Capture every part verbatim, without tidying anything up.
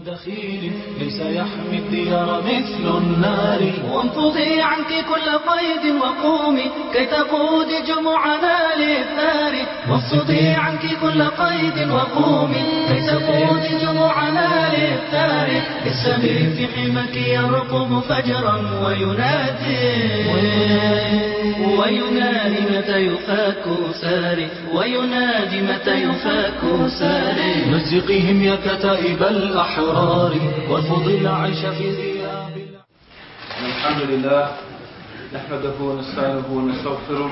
دخيل ليس يحمي الديار مثل النار. وانفضي عنك كل قيد وقومي كي تقود جموعنا للثار. وانفضي عنك كل قيد وقومي كي تقود جموعنا للثار. السمير في حماك يرقب فجرا وينادي وينادي متى يفاك ساري وينادي متى يفاك ساري. مزقهم يا كتائب الأحرار وارفضي العيش في غياب. الحمد لله نحمده ونستعينه ونستغفره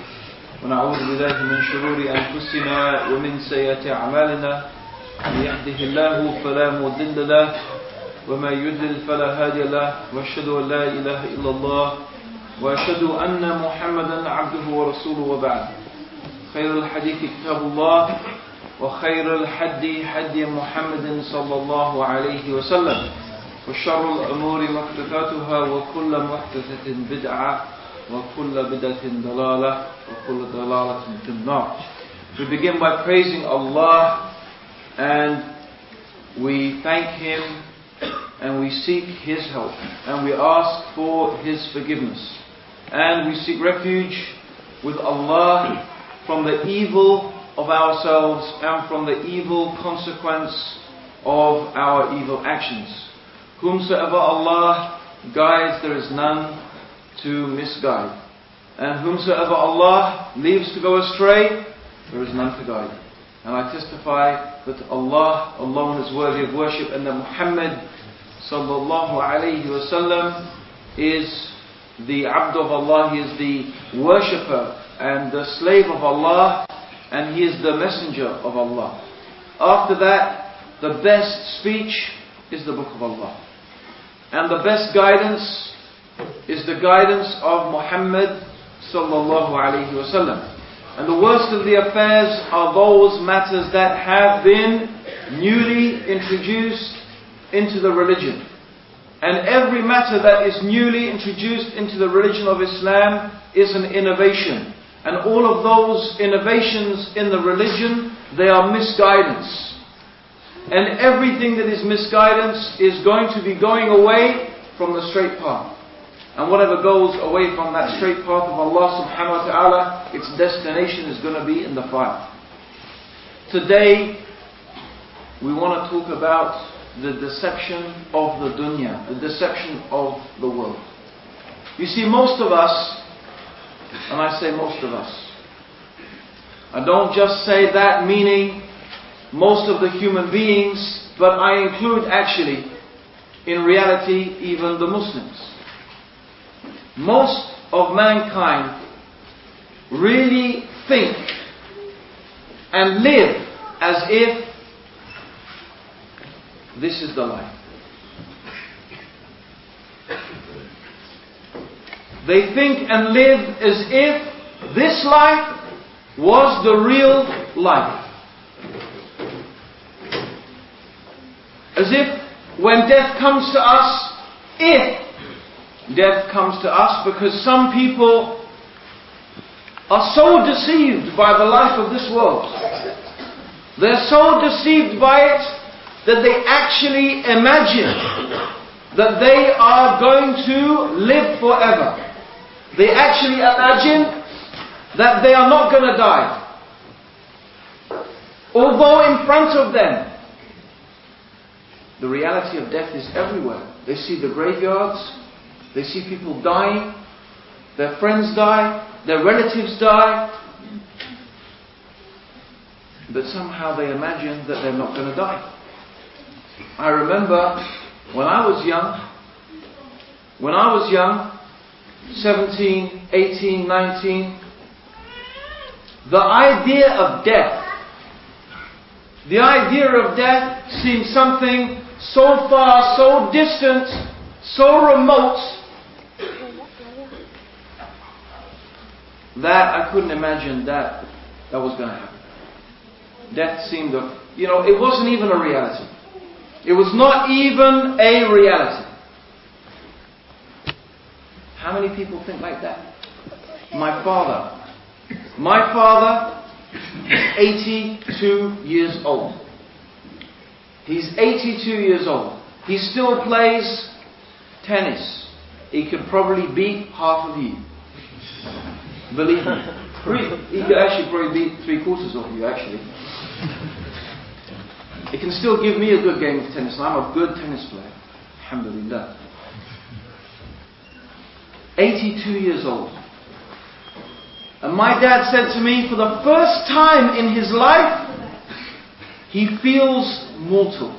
ونعوذ بالله من شرور أنفسنا ومن سيئات أعمالنا. من يهده الله فلا مضل له وما يضلل فلا هادي له. وأشهد أن لا إله إلا الله وأشهد أن محمدا عبده ورسوله. وبعد، خير الحديث كتاب الله وخير الحدي حدي محمد صلى الله عليه وسلم وشر الأمور محدثاتها وكل محدثة بدعة وكل بدعة ضلالة وكل ضلالة في النار. We begin by praising Allah and we thank Him and we seek His help and we ask for His forgiveness and we seek refuge with Allah from the evil of ourselves and from the evil consequence of our evil actions. Whomsoever Allah guides, there is none to misguide. And whomsoever Allah leaves to go astray, there is none to guide. And I testify that Allah alone is worthy of worship and that Muhammad sallallahu alayhi wasallam is the abd of Allah, he is the worshipper and the slave of Allah, and he is the messenger of Allah. After that, the best speech is the book of Allah. And the best guidance is the guidance of Muhammad sallallahu alayhi wasallam. And the worst of the affairs are those matters that have been newly introduced into the religion. And every matter that is newly introduced into the religion of Islam is an innovation. And all of those innovations in the religion, they are misguidance. And everything that is misguidance is going to be going away from the straight path. And whatever goes away from that straight path of Allah subhanahu wa ta'ala, its destination is going to be in the fire. Today, we want to talk about the deception of the dunya, the deception of the world. You see, most of us, and I say most of us, I don't just say that meaning most of the human beings, but I include actually, in reality, even the Muslims. Most of mankind really think and live as if this is the life. They think and live as if this life was the real life. As if when death comes to us, if death comes to us, because some people are so deceived by the life of this world. They're so deceived by it that they actually imagine that they are going to live forever. They actually imagine that they are not going to die. Although in front of them, the reality of death is everywhere. They see the graveyards, they see people dying, their friends die, their relatives die, but somehow they imagine that they're not going to die. I remember when I was young, when I was young, seventeen, eighteen, nineteen, the idea of death, the idea of death seemed something so far, so distant, so remote, that I couldn't imagine that that was going to happen. Death seemed, a, you know, it wasn't even a reality. It was not even a reality. How many people think like that? My father. My father is eighty-two years old. He's eighty-two years old. He still plays tennis. He could probably beat half of you. Believe me. He could actually probably beat three quarters of you, actually. He can still give me a good game of tennis, and I'm a good tennis player. Alhamdulillah. eighty-two years old. And my dad said to me, for the first time in his life, he feels mortal.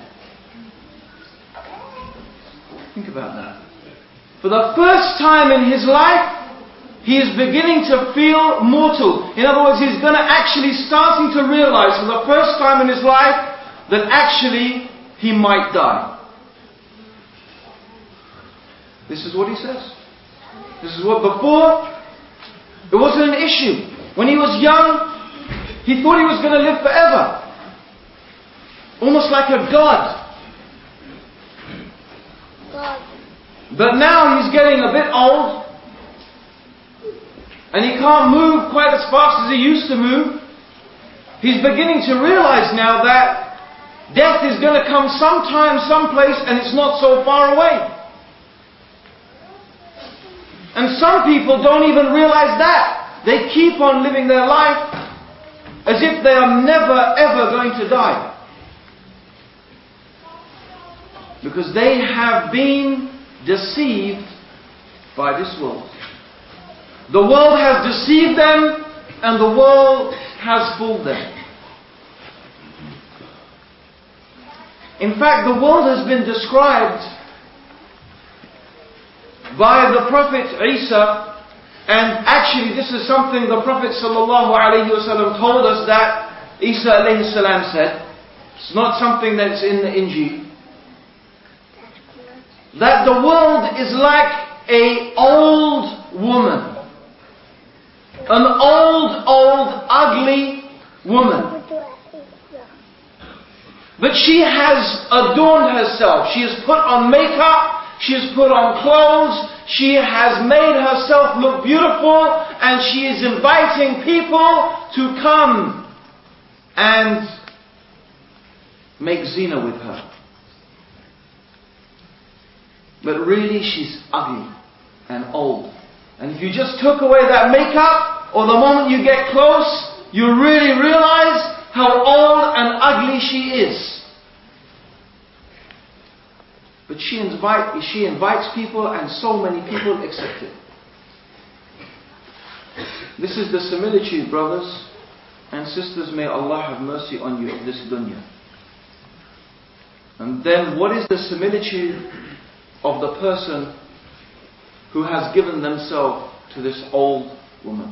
Think about that. For the first time in his life, he is beginning to feel mortal. In other words, he's going to actually starting to realize for the first time in his life that actually he might die. This is what he says. This is what before, it wasn't an issue. When he was young, he thought he was going to live forever. Almost like a god. God. But now he's getting a bit old. And he can't move quite as fast as he used to move. He's beginning to realize now that death is going to come sometime, someplace, and it's not so far away. And some people don't even realize that. They keep on living their life as if they are never ever going to die. Because they have been deceived by this world. The world has deceived them, and the world has fooled them. In fact, the world has been described by the Prophet Isa, and actually this is something the Prophet sallallahu alaihi wasallam told us that Isa alayhi salam said. It's not something that's in the Injil. That the world is like an old woman. An old, old, ugly woman. But she has adorned herself. She has put on makeup. She has put on clothes. She has made herself look beautiful. And she is inviting people to come and make zina with her. But really she's ugly and old. And if you just took away that makeup, or the moment you get close, you really realize how old and ugly she is. But she, invite, she invites people, and so many people accept it. This is the similitude, brothers and sisters. May Allah have mercy on you of this dunya. And then what is the similitude of the person who has given themselves to this old woman?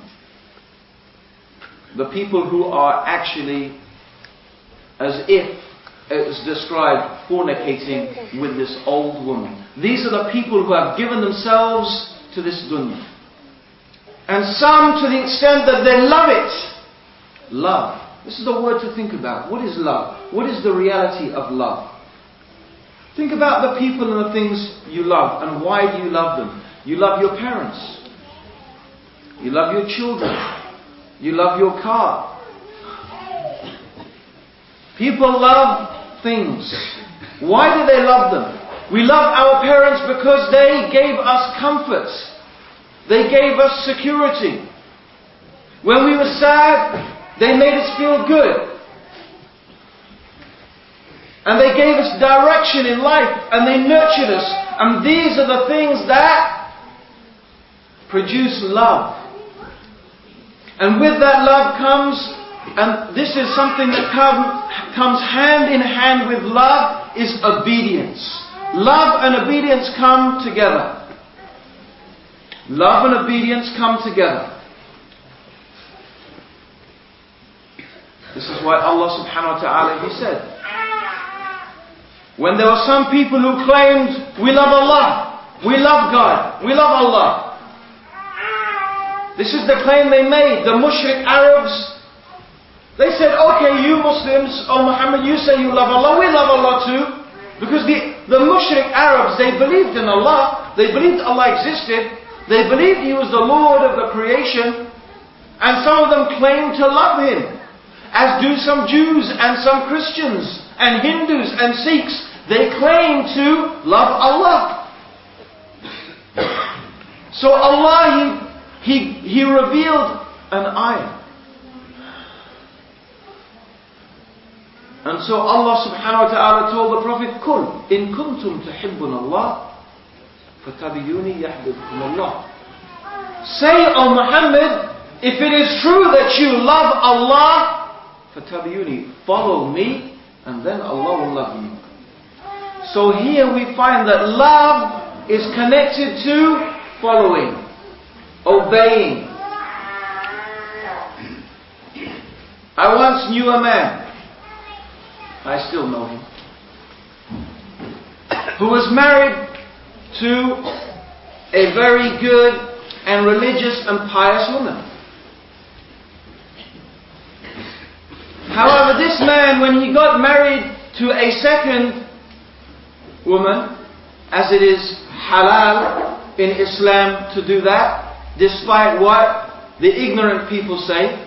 The people who are actually, as if it's described, fornicating with this old woman. These are the people who have given themselves to this dunya. And some to the extent that they love it. Love. This is the word to think about. What is love? What is the reality of love? Think about the people and the things you love, and why do you love them? You love your parents. You love your children. You love your car. People love things. Why do they love them? We love our parents because they gave us comfort. They gave us security. When we were sad, they made us feel good. And they gave us direction in life, and they nurtured us. And these are the things that produce love. And with that love comes, and this is something that come, comes hand in hand with love, is obedience. Love and obedience come together. Love and obedience come together. This is why Allah subhanahu wa ta'ala, He said, when there were some people who claimed, we love Allah, we love God, we love Allah. This is the claim they made, the mushrik Arabs. They said, okay, you Muslims, oh Muhammad, you say you love Allah, we love Allah too. Because the, the mushrik Arabs, they believed in Allah, they believed Allah existed, they believed He was the Lord of the creation, and some of them claimed to love Him, as do some Jews and some Christians and Hindus and Sikhs, they claim to love Allah. So Allah, He, he, he revealed an ayah. And so Allah subhanahu wa ta'ala told the Prophet, Kul, in kuntum tuhibbun Allah, fatabiyuni yahbibkum Allah. Say, O Muhammad, if it is true that you love Allah, fatabiyuni, follow me, and then Allah will love you. So here we find that love is connected to following, obeying. I once knew a man, I still know him, who was married to a very good and religious and pious woman. However, this man, when he got married to a second woman, as it is halal in Islam to do that, despite what the ignorant people say,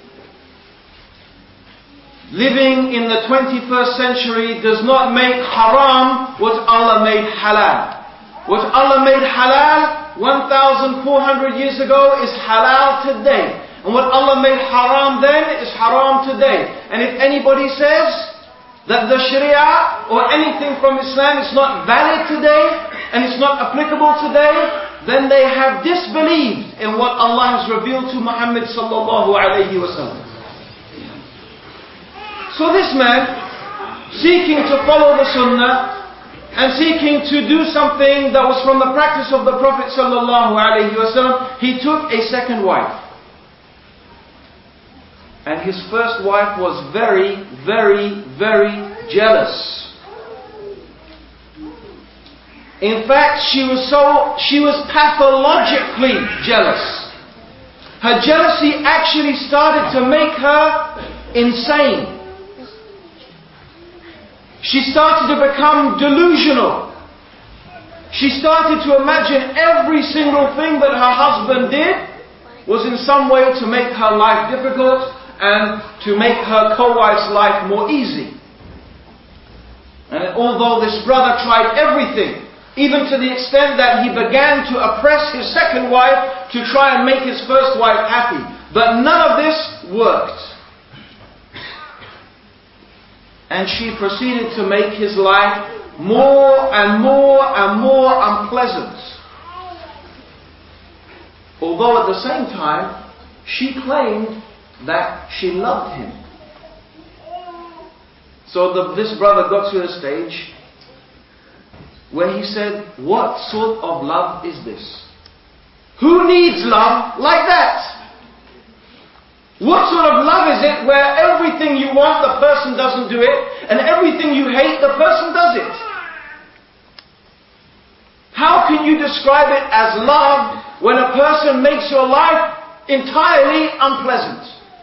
living in the twenty-first century does not make haram what Allah made halal. What Allah made halal one thousand four hundred years ago is halal today. And what Allah made haram then is haram today. And if anybody says that the Sharia or anything from Islam is not valid today and it's not applicable today, then they have disbelieved in what Allah has revealed to Muhammad sallallahu alayhi wa sallam. So this man, seeking to follow the Sunnah and seeking to do something that was from the practice of the Prophet sallallahu alaihi wasallam, he took a second wife. And his first wife was very, very, very jealous. In fact, she was so, she was pathologically jealous. Her jealousy actually started to make her insane. She started to become delusional. She started to imagine every single thing that her husband did was in some way to make her life difficult and to make her co-wife's life more easy. And although this brother tried everything, even to the extent that he began to oppress his second wife to try and make his first wife happy, but none of this worked. And she proceeded to make his life more and more and more unpleasant. Although at the same time, she claimed that she loved him. So the, this brother got to a stage where he said, what sort of love is this? Who needs love like that? What sort of love is it where everything you want, the person doesn't do it, and everything you hate, the person does it? How can you describe it as love when a person makes your life entirely unpleasant?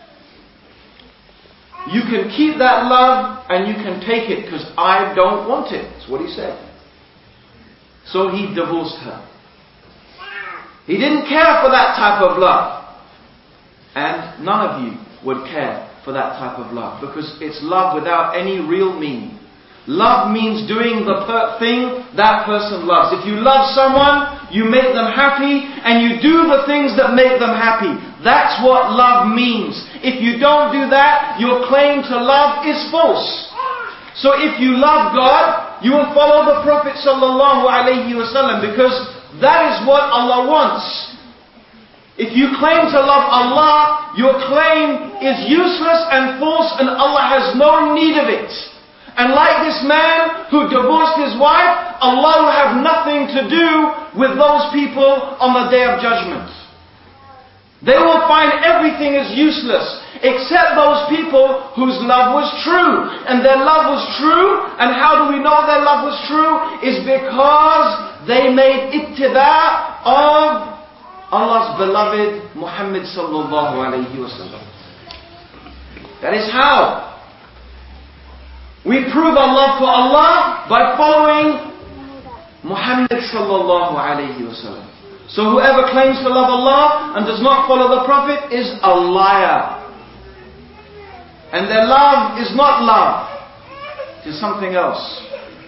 You can keep that love and you can take it because I don't want it. That's what he said. So he divorced her. He didn't care for that type of love. And none of you would care for that type of love because it's love without any real meaning. Love means doing the per- thing that person loves. If you love someone, you make them happy and you do the things that make them happy. That's what love means. If you don't do that, your claim to love is false. So if you love God, you will follow the Prophet sallallahu alaihi wasallam because that is what Allah wants. If you claim to love Allah, your claim is useless and false and Allah has no need of it. And like this man who divorced his wife, Allah will have nothing to do with those people on the Day of Judgment. They will find everything is useless except those people whose love was true. And their love was true. And how do we know their love was true? Is because they made ittida of Allah's beloved Muhammad sallallahu alayhi wa sallam. That is how we prove our love for Allah, by following Muhammad sallallahu alayhi wa sallam. So whoever claims to love Allah and does not follow the Prophet is a liar. And their love is not love. to something else.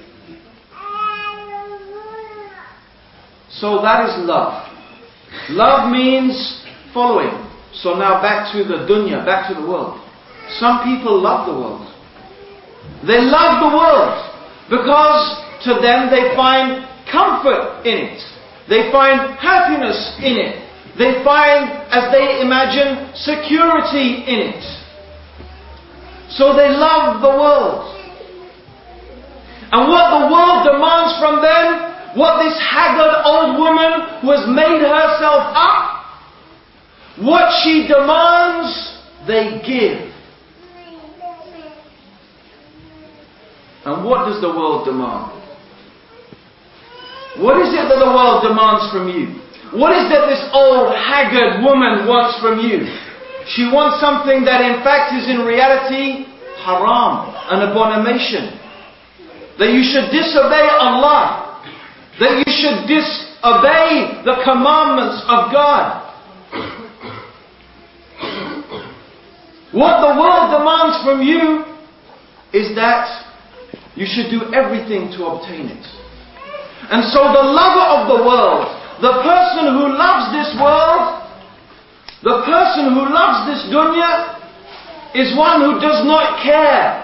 So that is love. Love means following. So now back to the dunya, back to the world. Some people love the world. They love the world because to them they find comfort in it. They find happiness in it. They find, as they imagine, security in it. So they love the world. And what the world demands from them, what this haggard old woman who has made herself up, what she demands, they give. And what does the world demand? What is it that the world demands from you? What is it this old haggard woman wants from you? She wants something that in fact is in reality haram, an abomination. That you should disobey Allah. That you should disobey the commandments of God. What the world demands from you is that you should do everything to obtain it. And so the lover of the world, the person who loves this world, the person who loves this dunya, is one who does not care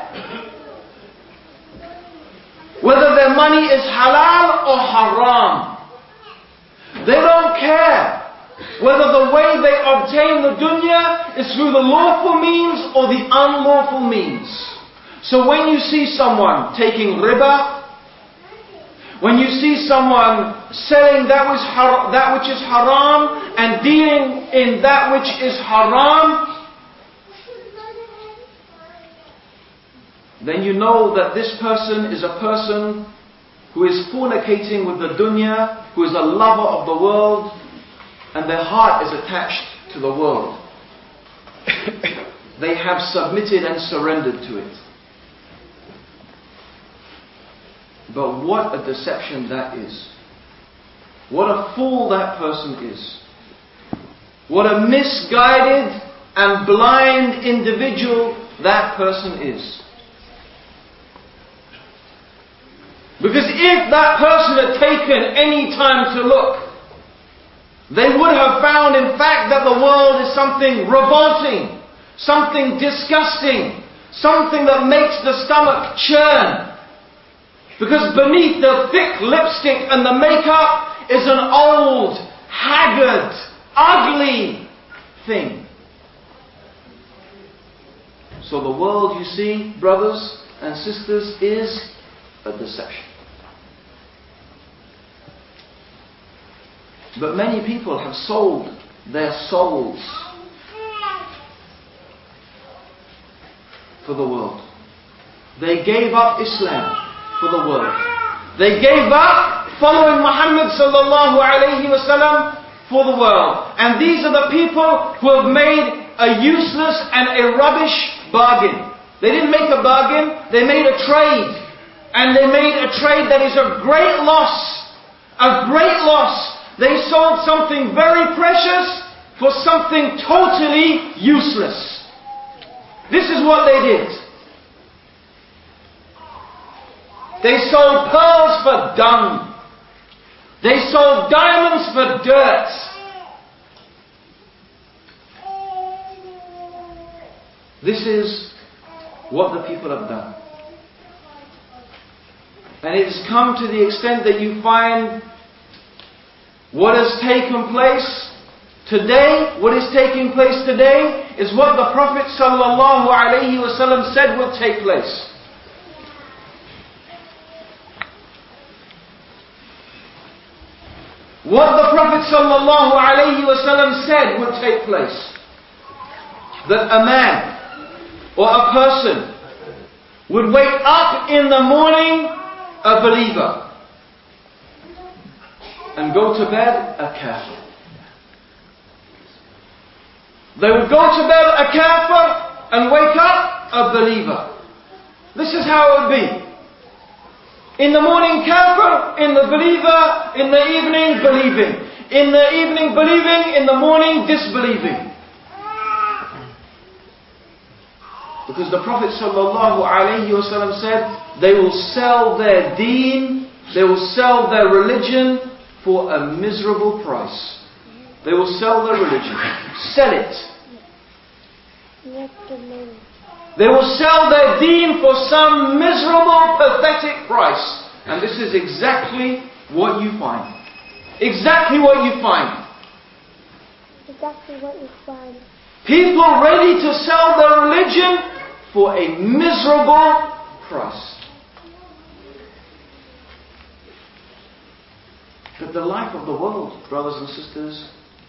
whether their money is halal or haram. They don't care whether the way they obtain the dunya is through the lawful means or the unlawful means. So when you see someone taking riba, when you see someone selling that which, har- that which is haram and dealing in that which is haram, then you know that this person is a person who is fornicating with the dunya, who is a lover of the world, and their heart is attached to the world. They have submitted and surrendered to it. But what a deception that is. What a fool that person is. What a misguided and blind individual that person is. Because if that person had taken any time to look, they would have found in fact that the world is something revolting, something disgusting, something that makes the stomach churn. Because beneath the thick lipstick and the makeup is an old, haggard, ugly thing. So the world, you see, brothers and sisters, is a deception. But many people have sold their souls for the world. They gave up Islam for the world. They gave up following Muhammad sallallahu alayhi wasallam for the world. And these are the people who have made a useless and a rubbish bargain. They didn't make a bargain, they made a trade. And they made a trade that is a great loss. A great loss. They sold something very precious for something totally useless. This is what they did. They sold pearls for dung. They sold diamonds for dirt. This is what the people have done. And it has come to the extent that you find what has taken place today, what is taking place today, is what the Prophet sallallahu alaihi wasallam said would take place. What the Prophet sallallahu alaihi wasallam said would take place. That a man or a person would wake up in the morning a believer and go to bed a kafir. They would go to bed a kafir and wake up a believer. This is how it would be. In the morning kafir, in the believer, in the evening believing. In the evening believing, in the morning disbelieving. Because the Prophet sallallahu alaihi wasallam said, they will sell their deen, they will sell their religion for a miserable price. They will sell their religion. Sell it. They will sell their deen for some miserable, pathetic price. And this is exactly what you find. Exactly what you find. Exactly what you find. People ready to sell their religion for a miserable price. But the life of the world, brothers and sisters,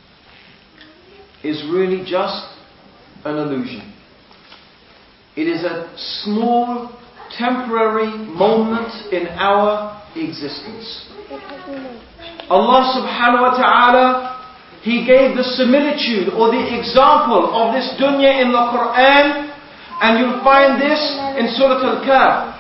is really just an illusion. It is a small, temporary moment in our existence. Allah subhanahu wa ta'ala, He gave the similitude or the example of this dunya in the Quran, and you'll find this in Surah Al-Kahf.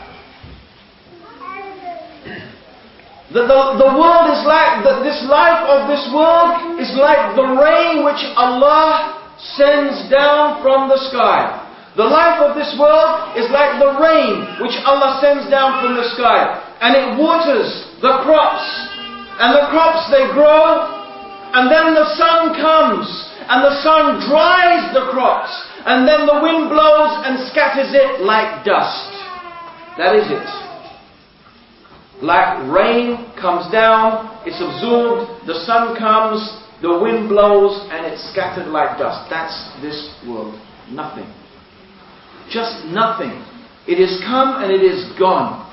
The, the, the world is like, the, this life of this world is like the rain which Allah sends down from the sky. The life of this world is like the rain which Allah sends down from the sky. And it waters the crops. And the crops, they grow. And then the sun comes. And the sun dries the crops. And then the wind blows and scatters it like dust. That is it. Like rain comes down, it's absorbed, the sun comes, the wind blows, and it's scattered like dust. That's this world. Nothing. Just nothing. It is come and it is gone.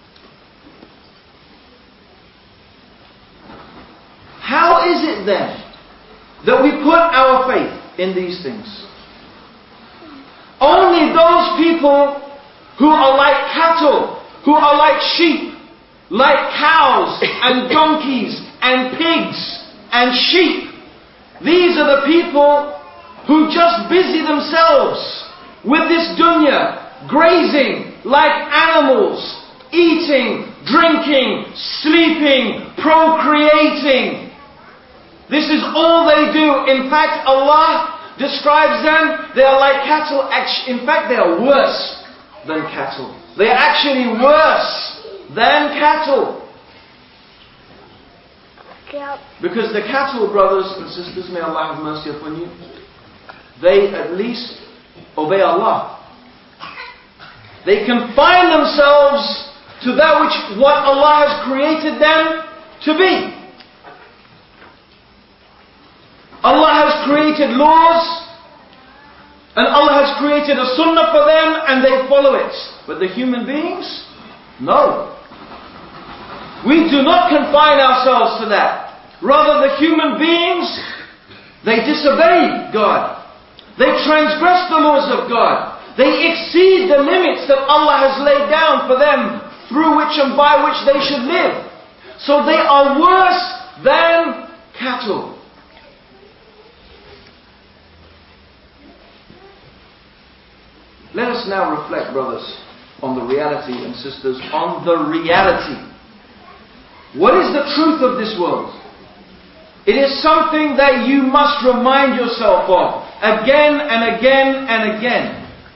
How is it then that we put our faith in these things? Only those people who are like cattle, who are like sheep, like cows and donkeys and pigs and sheep. These are the people who just busy themselves with this dunya, grazing like animals, eating, drinking, sleeping, procreating. This is all they do. In fact, Allah describes them, they are like cattle. In fact, they are worse than cattle. They are actually worse than cattle. Yep. Because the cattle, brothers and sisters, may Allah have mercy upon you, they at least obey Allah. They confine themselves to that which what Allah has created them to be. Allah has created laws, and Allah has created a sunnah for them, and they follow it. But the human beings, no. We do not confine ourselves to that. Rather, the human beings, they disobey God. They transgress the laws of God. They exceed the limits that Allah has laid down for them, through which and by which they should live. So they are worse than cattle. Let us now reflect, brothers, on the reality, and sisters, on the reality. What is the truth of this world? It is something that you must remind yourself of again and again and again.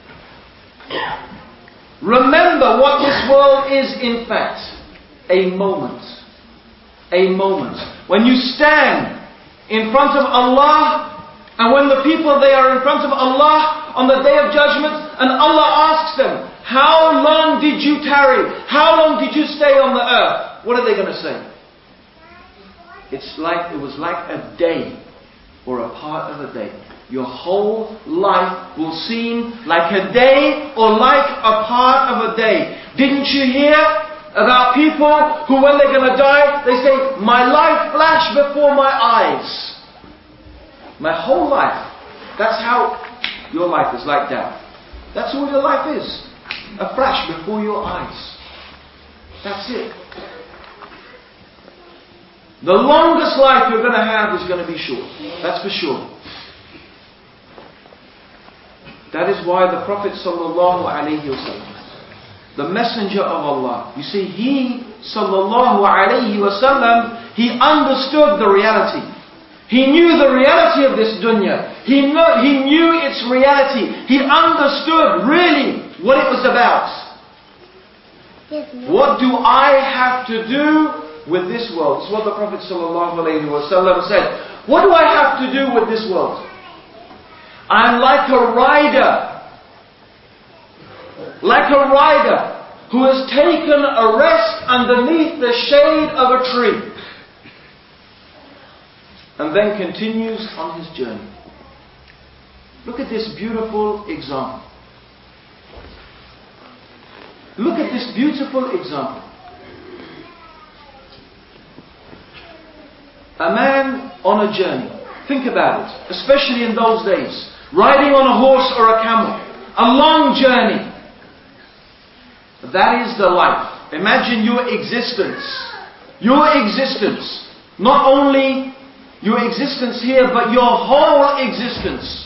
Remember what this world is, in fact, a moment. A moment. When you stand in front of Allah, and when the people, they are in front of Allah on the Day of Judgment, and Allah asks them, how long did you tarry? How long did you stay on the earth? What are they going to say? It's like, it was like a day, or a part of a day. Your whole life will seem like a day, or like a part of a day. Didn't you hear about people who, when they're going to die, they say, my life flashed before my eyes. My whole life. That's how your life is, like that. That's all your life is. A flash before your eyes. That's it. The longest life you're going to have is going to be short. That's for sure. That is why the Prophet sallallahu alaihi wasallam, the messenger of Allah, you see, he sallallahu alaihi wasallam, he understood the reality. He knew the reality of this dunya. He, know, he knew its reality. He understood really what it was about. What do I have to do with this world? It's what the Prophet ﷺ said. What do I have to do with this world? I'm like a rider. Like a rider who has taken a rest underneath the shade of a tree. And then continues on his journey. Look at this beautiful example. Look at this beautiful example. A man on a journey. Think about it. Especially in those days. Riding on a horse or a camel. A long journey. That is the life. Imagine your existence. Your existence. Not only your existence here, but your whole existence.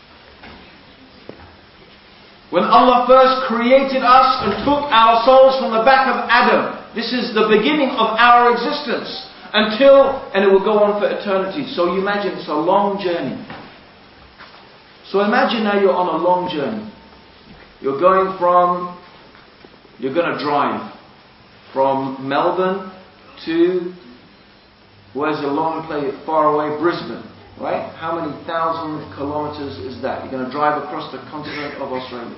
When Allah first created us and took our souls from the back of Adam, this is the beginning of our existence. Until, and it will go on for eternity. So you imagine it's a long journey. So imagine now you're on a long journey. You're going from, you're going to drive from Melbourne to, where's a long place, far away, Brisbane, right? How many thousand kilometers is that? You're going to drive across the continent of Australia.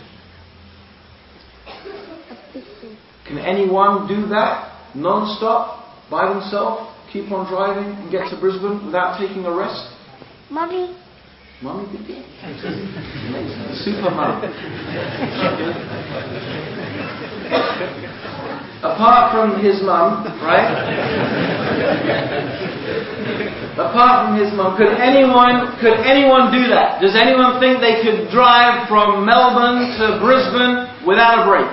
Can anyone do that non-stop, by themselves, keep on driving and get to Brisbane without taking a rest? Mommy. Mommy did it. Super mum. Apart from his mum, right? Apart from his mum, could anyone could anyone do that? Does anyone think they could drive from Melbourne to Brisbane without a break?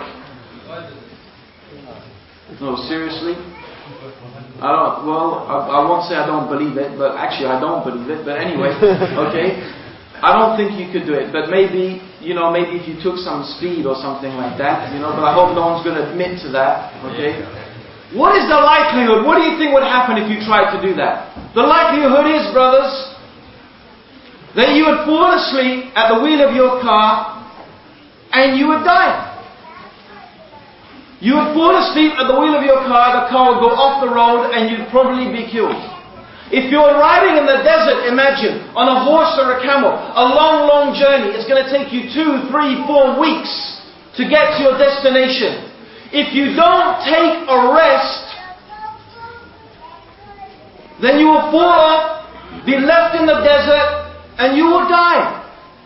No, seriously? I don't, well, I, I won't say I don't believe it, but actually I don't believe it, but anyway, okay? I don't think you could do it, but maybe, you know, maybe if you took some speed or something like that, you know, but I hope no one's going to admit to that, okay? What is the likelihood? What do you think would happen if you tried to do that? The likelihood is, brothers, that you would fall asleep at the wheel of your car and you would die. You would fall asleep at the wheel of your car, the car would go off the road and you'd probably be killed. If you're riding in the desert, imagine, on a horse or a camel, a long, long journey, it's going to take you two, three, four weeks to get to your destination. If you don't take a rest, then you will fall off, be left in the desert, and you will die.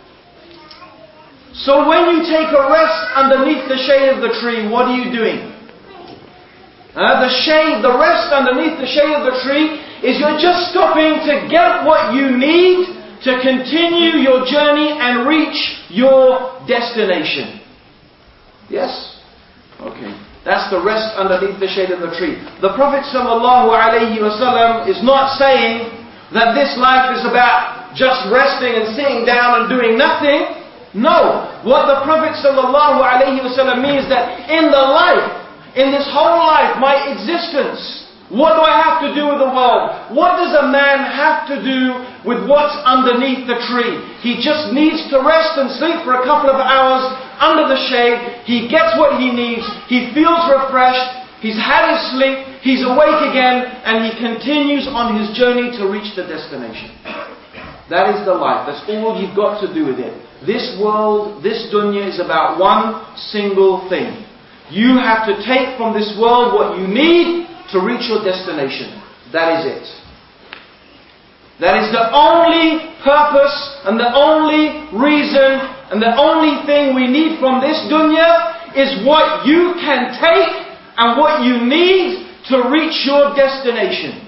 So when you take a rest underneath the shade of the tree, what are you doing? Uh, the shade, the rest underneath the shade of the tree is you're just stopping to get what you need to continue your journey and reach your destination. Yes? Okay. That's the rest underneath the shade of the tree. The Prophet ﷺ is not saying that this life is about just resting and sitting down and doing nothing. No. What the Prophet ﷺ means that in the life, in this whole life, my existence, what do I have to do with the world? What does a man have to do with what's underneath the tree? He just needs to rest and sleep for a couple of hours under the shade. He gets what he needs. He feels refreshed. He's had his sleep. He's awake again. And he continues on his journey to reach the destination. That is the life. That's all you've got to do with it. This world, this dunya is about one single thing. You have to take from this world what you need to reach your destination. That is it. That is the only purpose and the only reason and the only thing we need from this dunya is what you can take and what you need to reach your destination.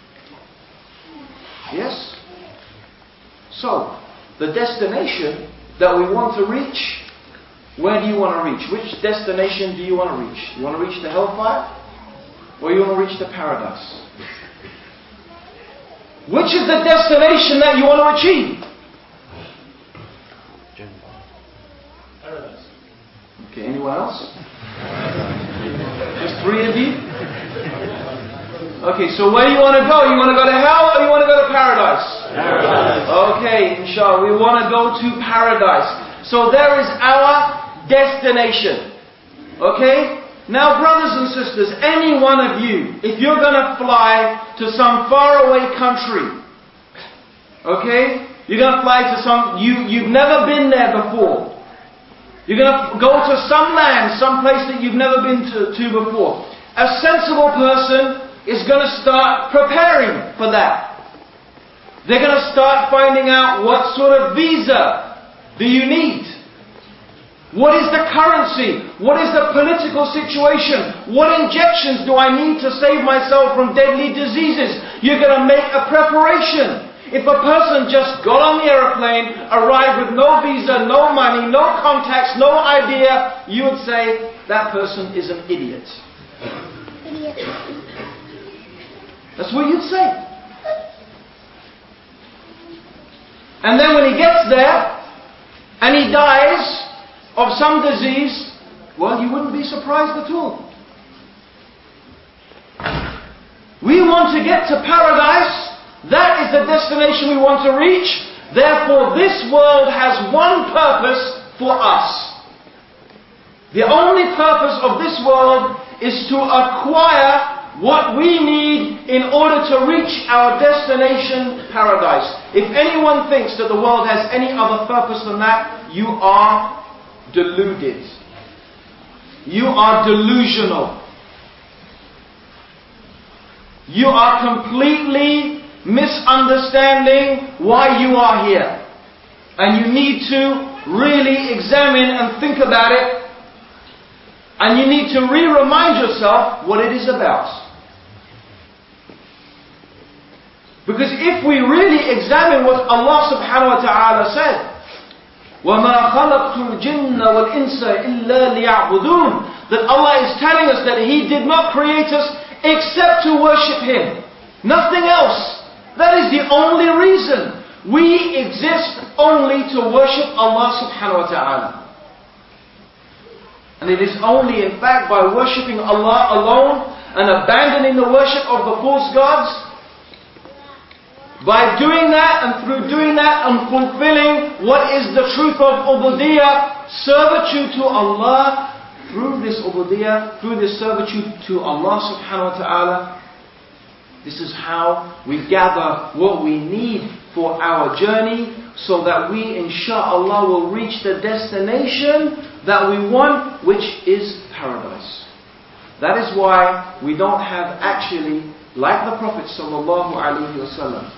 Yes? So, the destination that we want to reach, where do you want to reach? Which destination do you want to reach? You want to reach the hellfire? Or you want to reach the paradise? Which is the destination that you want to achieve? Paradise. Okay, anyone else? Just three of you? Okay, so where do you want to go? You want to go to hell or you want to go to paradise? Paradise. Okay, inshallah, we want to go to paradise. So there is our destination. Okay? Now, brothers and sisters, any one of you, if you're going to fly to some faraway country, okay? You're going to fly to some, you, you've never been there before. You're going to go to some land, some place that you've never been to, to before. A sensible person is going to start preparing for that. They're going to start finding out what sort of visa do you need. What is the currency? What is the political situation? What injections do I need to save myself from deadly diseases? You're going to make a preparation. If a person just got on the aeroplane, arrived with no visa, no money, no contacts, no idea, you would say that person is an idiot. Idiot. That's what you'd say. And then when he gets there and he dies of some disease, well, you wouldn't be surprised at all. We want to get to paradise. That is the destination we want to reach. Therefore, this world has one purpose for us. The only purpose of this world is to acquire what we need in order to reach our destination, paradise. If anyone thinks that the world has any other purpose than that, you are deluded. You are delusional. You are completely misunderstanding why you are here. And you need to really examine and think about it. And you need to re-remind yourself what it is about. Because if we really examine what Allah subhanahu wa ta'ala said, وَمَا خَلَقْتُ الْجِنَّ وَالْإِنسَ إِلَّا لِيَعْبُدُونَ, that Allah is telling us that He did not create us except to worship Him. Nothing else. That is the only reason. We exist only to worship Allah subhanahu wa ta'ala. And it is only in fact by worshipping Allah alone and abandoning the worship of the false gods, by doing that and through doing that and fulfilling what is the truth of ubudiyyah, servitude to Allah, through this ubudiyyah, through this servitude to Allah subhanahu wa ta'ala, this is how we gather what we need for our journey, so that we insha'Allah will reach the destination that we want, which is paradise. That is why we don't have actually, like the Prophet sallallahu alaihi wasallam.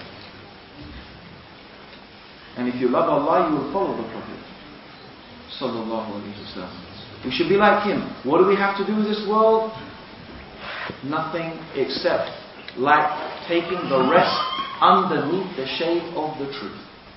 And if you love Allah, you will follow the Prophet sallallahu alaihi wasallam. We should be like him. What do we have to do with this world? Nothing except like taking the rest underneath the shade of the truth.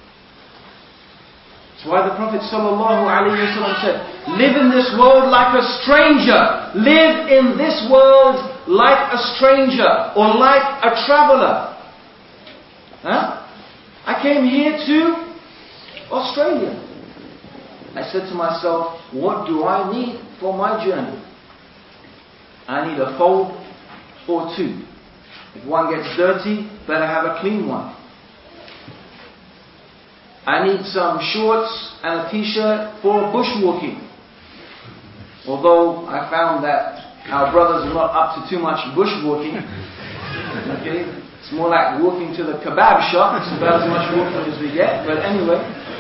That's why the Prophet sallallahu alaihi wasallam said, live in this world like a stranger. Live in this world like a stranger or like a traveler. Huh? I came here to Australia. I said to myself, what do I need for my journey? I need a fold or two. If one gets dirty, better have a clean one. I need some shorts and a t-shirt for bushwalking. Although I found that our brothers are not up to too much bushwalking. Okay? It's more like walking to the kebab shop. It's about as much walking as we get. But anyway,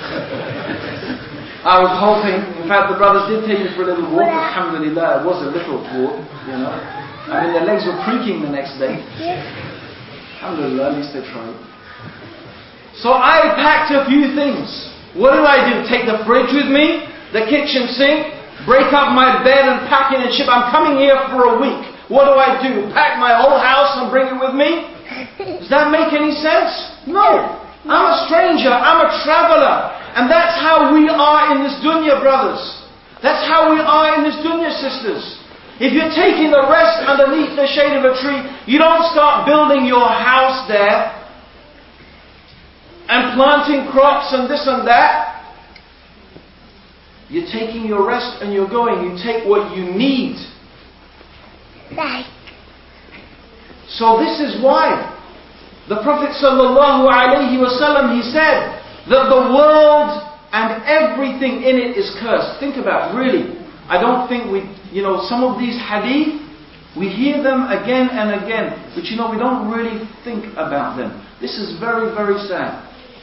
I was hoping, in fact the brothers did take me for a little walk. Alhamdulillah, it was a little walk, you know. I mean, their legs were creaking the next day. Alhamdulillah, at least they tried. So I packed a few things. What do I do? Take the fridge with me? The kitchen sink? Break up my bed and pack it and ship? I'm coming here for a week. What do I do? Pack my whole house and bring it with me? Does that make any sense? No. I'm a stranger. I'm a traveler. And that's how we are in this dunya, brothers. That's how we are in this dunya, sisters. If you're taking the rest underneath the shade of a tree, you don't start building your house there and planting crops and this and that. You're taking your rest and you're going. You take what you need. So this is why the Prophet sallallahu alaihi wasallam, he said that the world and everything in it is cursed. Think about it, really. I don't think we, you know, some of these hadith, we hear them again and again, but you know, we don't really think about them. This is very, very sad.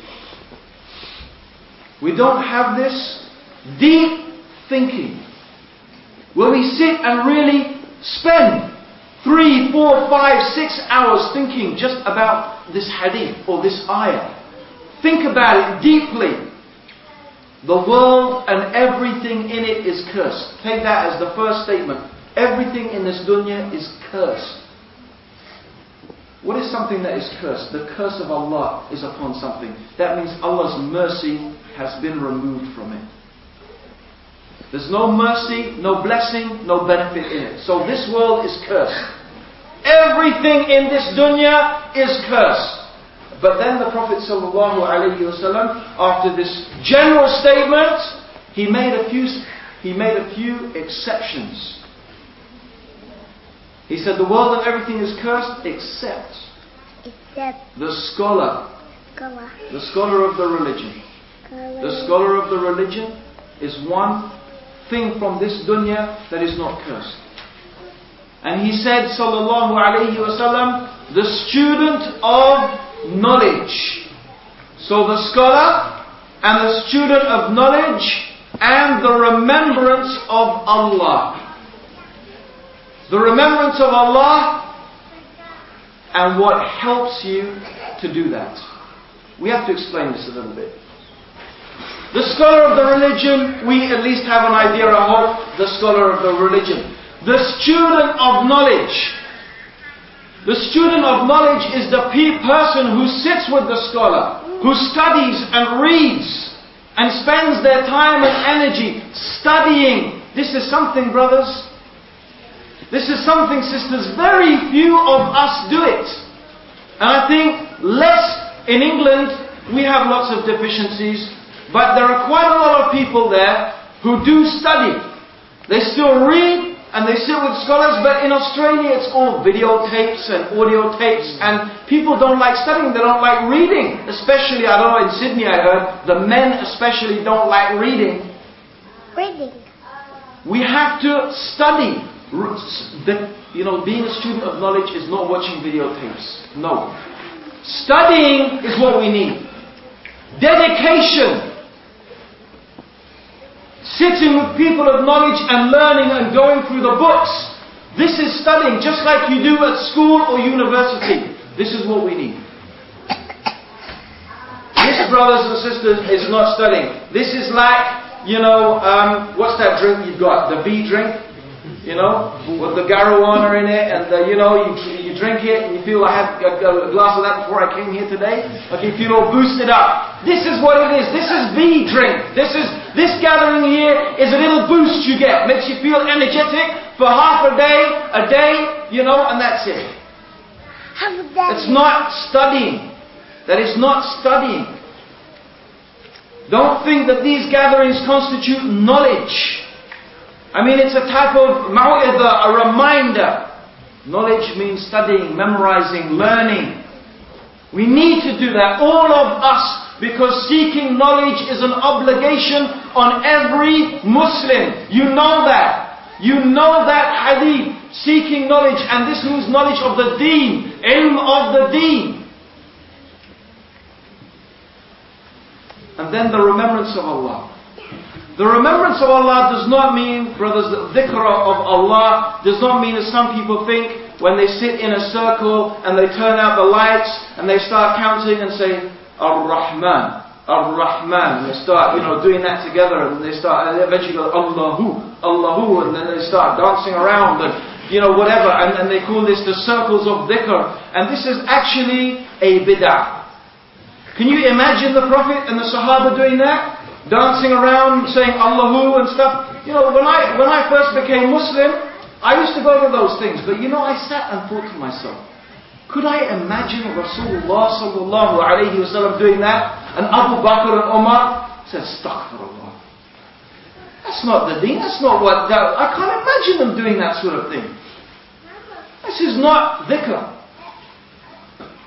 We don't have this deep thinking, where we sit and really spend three, four, five, six hours thinking just about this hadith or this ayah. Think about it deeply. The world and everything in it is cursed. Take that as the first statement. Everything in this dunya is cursed. What is something that is cursed? The curse of Allah is upon something. That means Allah's mercy has been removed from it. There's no mercy, no blessing, no benefit in it. So this world is cursed. Everything in this dunya is cursed. But then the Prophet sallallahu alaihi wasallam, after this general statement, he made a few, he made a few exceptions. He said the world and everything is cursed except, Except the scholar, scholar. the scholar of the religion. The scholar of the religion is one thing from this dunya that is not cursed. And he said, sallallahu alaihi wasallam, the student of knowledge. So the scholar and the student of knowledge and the remembrance of Allah. The remembrance of Allah and what helps you to do that. We have to explain this a little bit. The scholar of the religion, we at least have an idea, I hope, the scholar of the religion. The student of knowledge. The student of knowledge is the person who sits with the scholar, who studies and reads, and spends their time and energy studying. This is something, brothers. This is something, sisters, very few of us do it. And I think less in England, we have lots of deficiencies. But there are quite a lot of people there who do study. They still read and they sit with scholars, but in Australia it's all videotapes and audio tapes, and people don't like studying, they don't like reading. Especially, I don't know, in Sydney I heard, the men especially don't like reading. Reading. We have to study. The, you know, being a student of knowledge is not watching videotapes. No. Studying is what we need. Dedication. Sitting with people of knowledge and learning and going through the books. This is studying, just like you do at school or university. This is what we need. This, brothers and sisters, is not studying. This is like, you know, um, what's that drink you've got? The V drink? You know, with the Garouana in it, and the, you know, you, you drink it and you feel, I had a, a glass of that before I came here today. Okay, you feel all boosted up. This is what it is. This is V drink. This is this gathering here is a little boost you get, makes you feel energetic for half a day, a day, you know, and that's it. It's not studying. That is not studying. Don't think that these gatherings constitute knowledge. I mean, it's a type of ma'u'idha, a reminder. Knowledge means studying, memorizing, learning. We need to do that, all of us, because seeking knowledge is an obligation on every Muslim. You know that. You know that hadith. Seeking knowledge, and this means knowledge of the deen, ilm of the deen. And then the remembrance of Allah. The remembrance of Allah does not mean, brothers, the dhikr of Allah does not mean, as some people think, when they sit in a circle and they turn out the lights and they start counting and say, Ar-Rahman, Ar-Rahman. And they start, you know, doing that together, and they start, and they eventually go, Allahu, Allahu, and then they start dancing around and, you know, whatever, and, and they call this the circles of dhikr. And this is actually a bid'ah. Can you imagine the Prophet and the Sahaba doing that? Dancing around, saying Allahu and stuff. You know, when I when I first became Muslim, I used to go to those things. But you know, I sat and thought to myself, could I imagine Rasulullah sallallahu alayhi wa sallam doing that? And Abu Bakr and Umar said, Astaghfirullah. That's not the deen. That's not what, that, I can't imagine them doing that sort of thing. This is not dhikr.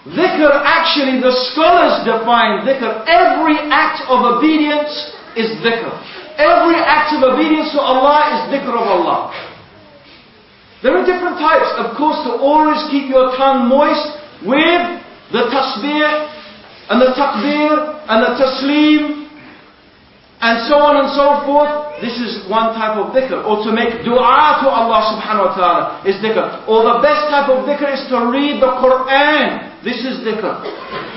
Dhikr, actually, the scholars define dhikr. Every act of obedience is dhikr. Every act of obedience to Allah is dhikr of Allah. There are different types. Of course, to always keep your tongue moist with the tasbih and the takbir and the taslim and so on and so forth. This is one type of dhikr. Or to make dua to Allah subhanahu wa ta'ala is dhikr. Or the best type of dhikr is to read the Quran. This is dhikr.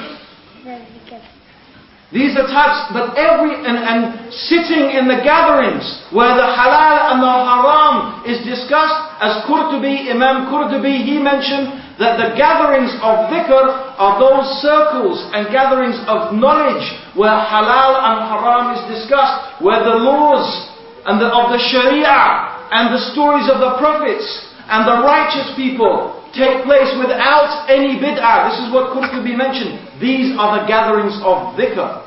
These are types, but every, and, and sitting in the gatherings where the halal and the haram is discussed, as Qurtubi, Imam Qurtubi, he mentioned that the gatherings of dhikr are those circles and gatherings of knowledge where halal and haram is discussed, where the laws and the, of the sharia and the stories of the prophets and the righteous people take place without any bid'ah. This is what Qurtubi mentioned. These are the gatherings of dhikr.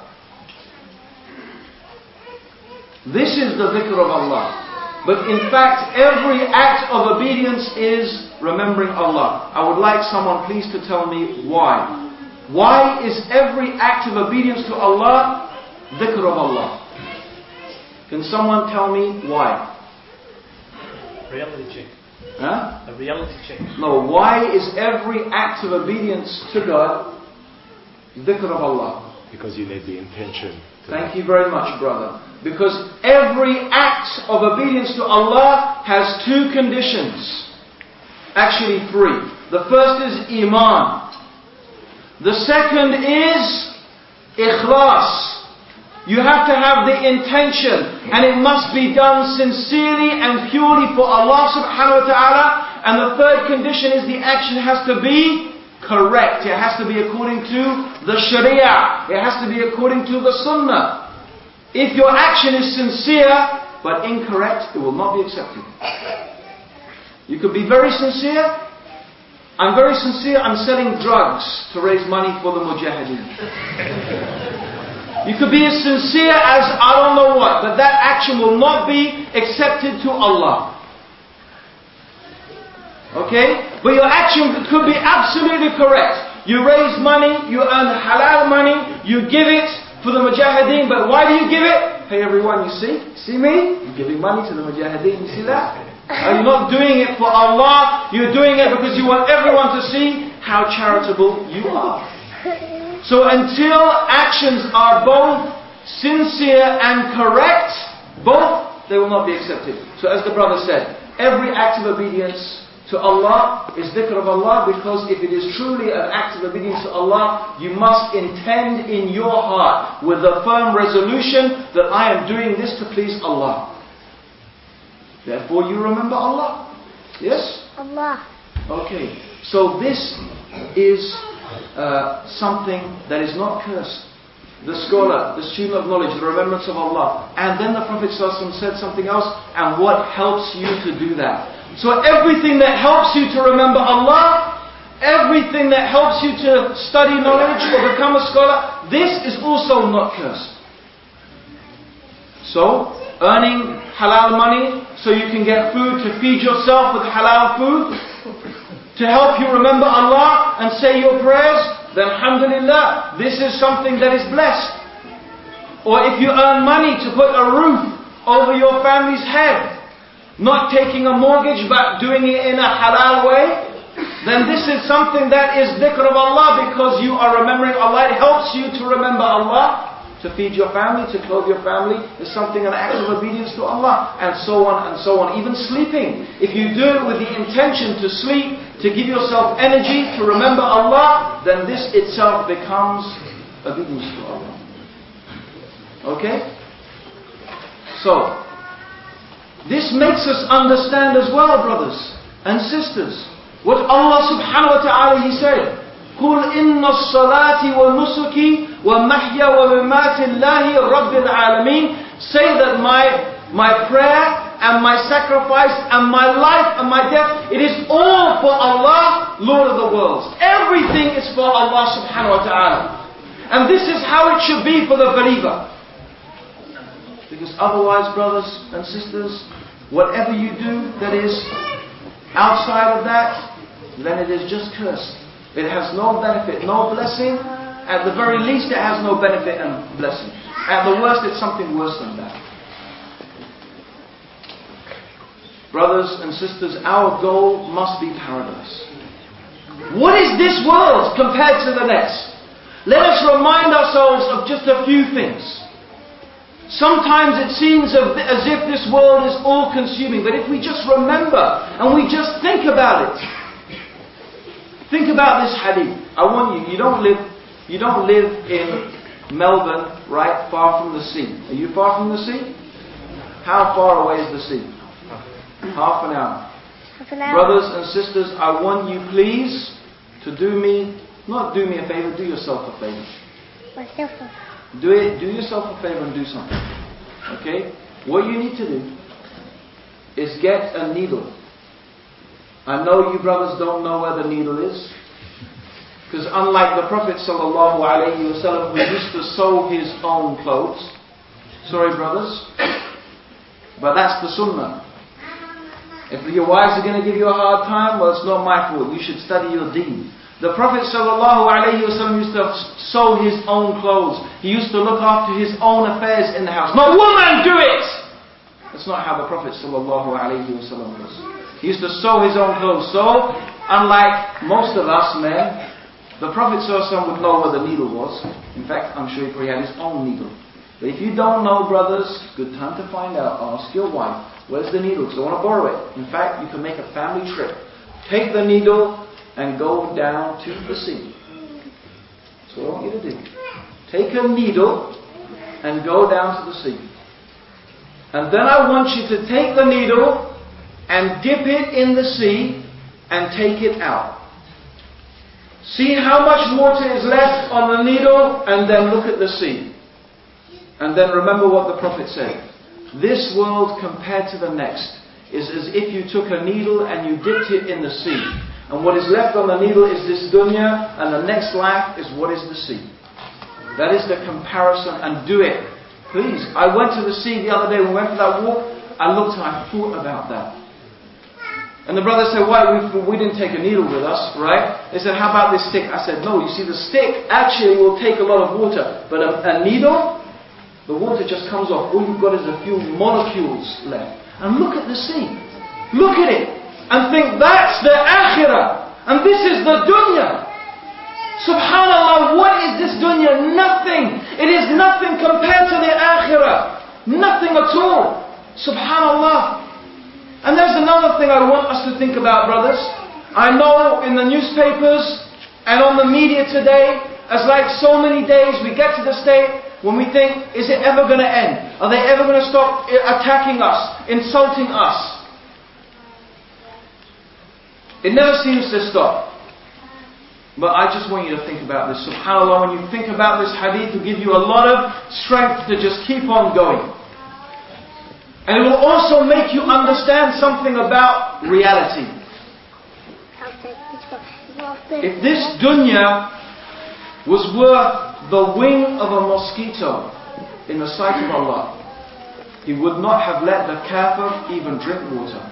This is the dhikr of Allah. But in fact, every act of obedience is remembering Allah. I would like someone please to tell me why. Why is every act of obedience to Allah dhikr of Allah? Can someone tell me why? Reality check. Huh? A reality check. No, why is every act of obedience to God dhikr of Allah? Because you need the intention. Thank you very much, brother. Because every act of obedience to Allah has two conditions. Actually three. The first is iman. The second is ikhlas. You have to have the intention, and it must be done sincerely and purely for Allah subhanahu wa ta'ala. And the third condition is the action has to be correct. It has to be according to the sharia. It has to be according to the sunnah. If your action is sincere but incorrect, it will not be accepted. You could be very sincere. I'm very sincere, I'm selling drugs to raise money for the mujahideen. You could be as sincere as I don't know what, but that action will not be accepted to Allah. Okay? But your action could be absolutely correct. You raise money, you earn halal money, you give it for the mujahideen, but why do you give it? Hey everyone, you see? See me? You're giving money to the mujahideen, you see that? Are you not doing it for Allah? You're doing it because you want everyone to see how charitable you are. So until actions are both sincere and correct, both, they will not be accepted. So as the brother said, every act of obedience to Allah is dhikr of Allah, because if it is truly an act of obedience to Allah, you must intend in your heart with a firm resolution that I am doing this to please Allah. Therefore you remember Allah. Yes? Allah. Okay. So this is uh, something that is not cursed. The scholar, the student of knowledge, the remembrance of Allah. And then the Prophet ﷺ said something else, and what helps you to do that. So everything that helps you to remember Allah, everything that helps you to study knowledge or become a scholar, this is also not cursed. So, earning halal money so you can get food to feed yourself with halal food, to help you remember Allah and say your prayers, then alhamdulillah, this is something that is blessed. Or if you earn money to put a roof over your family's head, not taking a mortgage but doing it in a halal way, then this is something that is dhikr of Allah, because you are remembering Allah. It helps you to remember Allah. To feed your family, to clothe your family is something, an act of obedience to Allah, and so on and so on. Even sleeping, if you do it with the intention to sleep, to give yourself energy, to remember Allah, then this itself becomes obedience to Allah. Okay? So, this makes us understand as well, brothers and sisters, what Allah subhanahu wa ta'ala, He said, قُلْ إِنَّ الصَّلَاةِ وَنُسُكِي وَمَحْيَا وَمَمَاتِ اللَّهِ رَبِّ الْعَالَمِينَ. Say that my, my prayer and my sacrifice and my life and my death, it is all for Allah, Lord of the worlds. Everything is for Allah subhanahu wa ta'ala. And this is how it should be for the believer. Because otherwise, brothers and sisters, whatever you do that is outside of that, then it is just cursed. It has no benefit, no blessing. At the very least, it has no benefit and blessing. At the worst, it's something worse than that. Brothers and sisters, our goal must be paradise. What is this world compared to the next? Let us remind ourselves of just a few things. Sometimes it seems as if this world is all-consuming, but if we just remember and we just think about it, think about this hadith. I want you, you don't live, you don't live in Melbourne, right, far from the sea. Are you far from the sea? How far away is the sea? Half an hour. Half an hour. Brothers and sisters, I want you please to do me, not do me a favor, do yourself a favor. Myself. Do it, do yourself a favor and do something. Okay? What you need to do is get a needle. I know you brothers don't know where the needle is. Because unlike the Prophet sallallahu alaihi wasallam, who used to sew his own clothes. Sorry brothers. But that's the sunnah. If your wives are going to give you a hard time, well, it's not my fault. You should study your deen. The Prophet sallallahu alaihi wasallam used to sew his own clothes. He used to look after his own affairs in the house. Not woman, do it! That's not how the Prophet sallallahu alaihi wasallam was. He used to sew his own clothes. So, unlike most of us men, the Prophet sallallahu alaihi wasallam would know where the needle was. In fact, I'm sure he probably had his own needle. But if you don't know, brothers, good time to find out. Ask your wife, where's the needle? Because I want to borrow it. In fact, you can make a family trip. Take the needle and go down to the sea. That's what I want you to do. Take a needle and go down to the sea. And then I want you to take the needle and dip it in the sea and take it out. See how much water is left on the needle and then look at the sea. And then remember what the Prophet said. This world compared to the next is as if you took a needle and you dipped it in the sea. And what is left on the needle is this dunya, and the next life is what is the sea. That is the comparison, and do it. Please. I went to the sea the other day, we went for that walk, I looked and I thought about that. And the brother said, why, we, we didn't take a needle with us, right? They said, how about this stick? I said, no, you see the stick actually will take a lot of water, but a, a needle, the water just comes off. All you've got is a few molecules left. And look at the sea. Look at it. And think that's the akhirah. And this is the dunya. Subhanallah, what is this dunya? Nothing. It is nothing compared to the akhirah. Nothing at all. Subhanallah. And there's another thing I want us to think about, brothers. I know in the newspapers and on the media today, as like so many days, we get to the state when we think, is it ever going to end? Are they ever going to stop attacking us, insulting us? It never seems to stop. But I just want you to think about this. SubhanAllah, when you think about this hadith, it will give you a lot of strength to just keep on going. And it will also make you understand something about reality. If this dunya was worth the wing of a mosquito in the sight of Allah, He would not have let the kafir even drink water.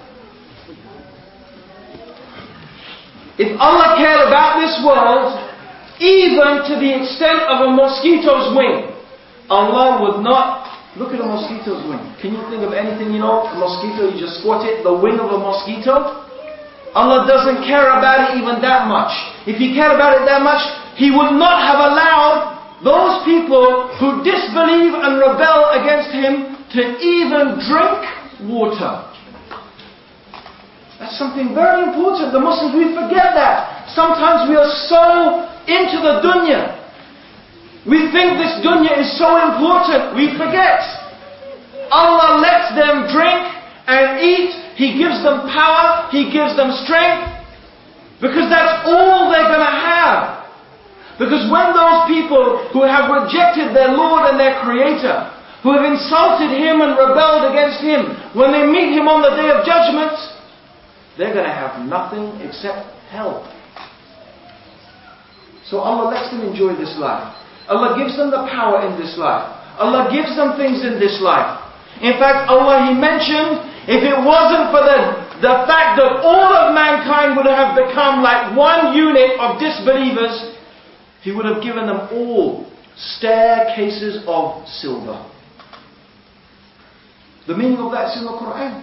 If Allah cared about this world, even to the extent of a mosquito's wing, Allah would not... Look at a mosquito's wing. Can you think of anything, you know, a mosquito, you just squat it, the wing of a mosquito? Allah doesn't care about it even that much. If He cared about it that much, He would not have allowed those people who disbelieve and rebel against Him to even drink water. That's something very important. The Muslims, we forget that. Sometimes we are so into the dunya. We think this dunya is so important. We forget. Allah lets them drink and eat. He gives them power. He gives them strength. Because that's all they're going to have. Because when those people who have rejected their Lord and their Creator, who have insulted Him and rebelled against Him, when they meet Him on the Day of Judgment, they're going to have nothing except hell. So Allah lets them enjoy this life. Allah gives them the power in this life. Allah gives them things in this life. In fact, Allah, He mentioned, if it wasn't for the the fact that all of mankind would have become like one unit of disbelievers, He would have given them all staircases of silver. The meaning of that is in the Quran.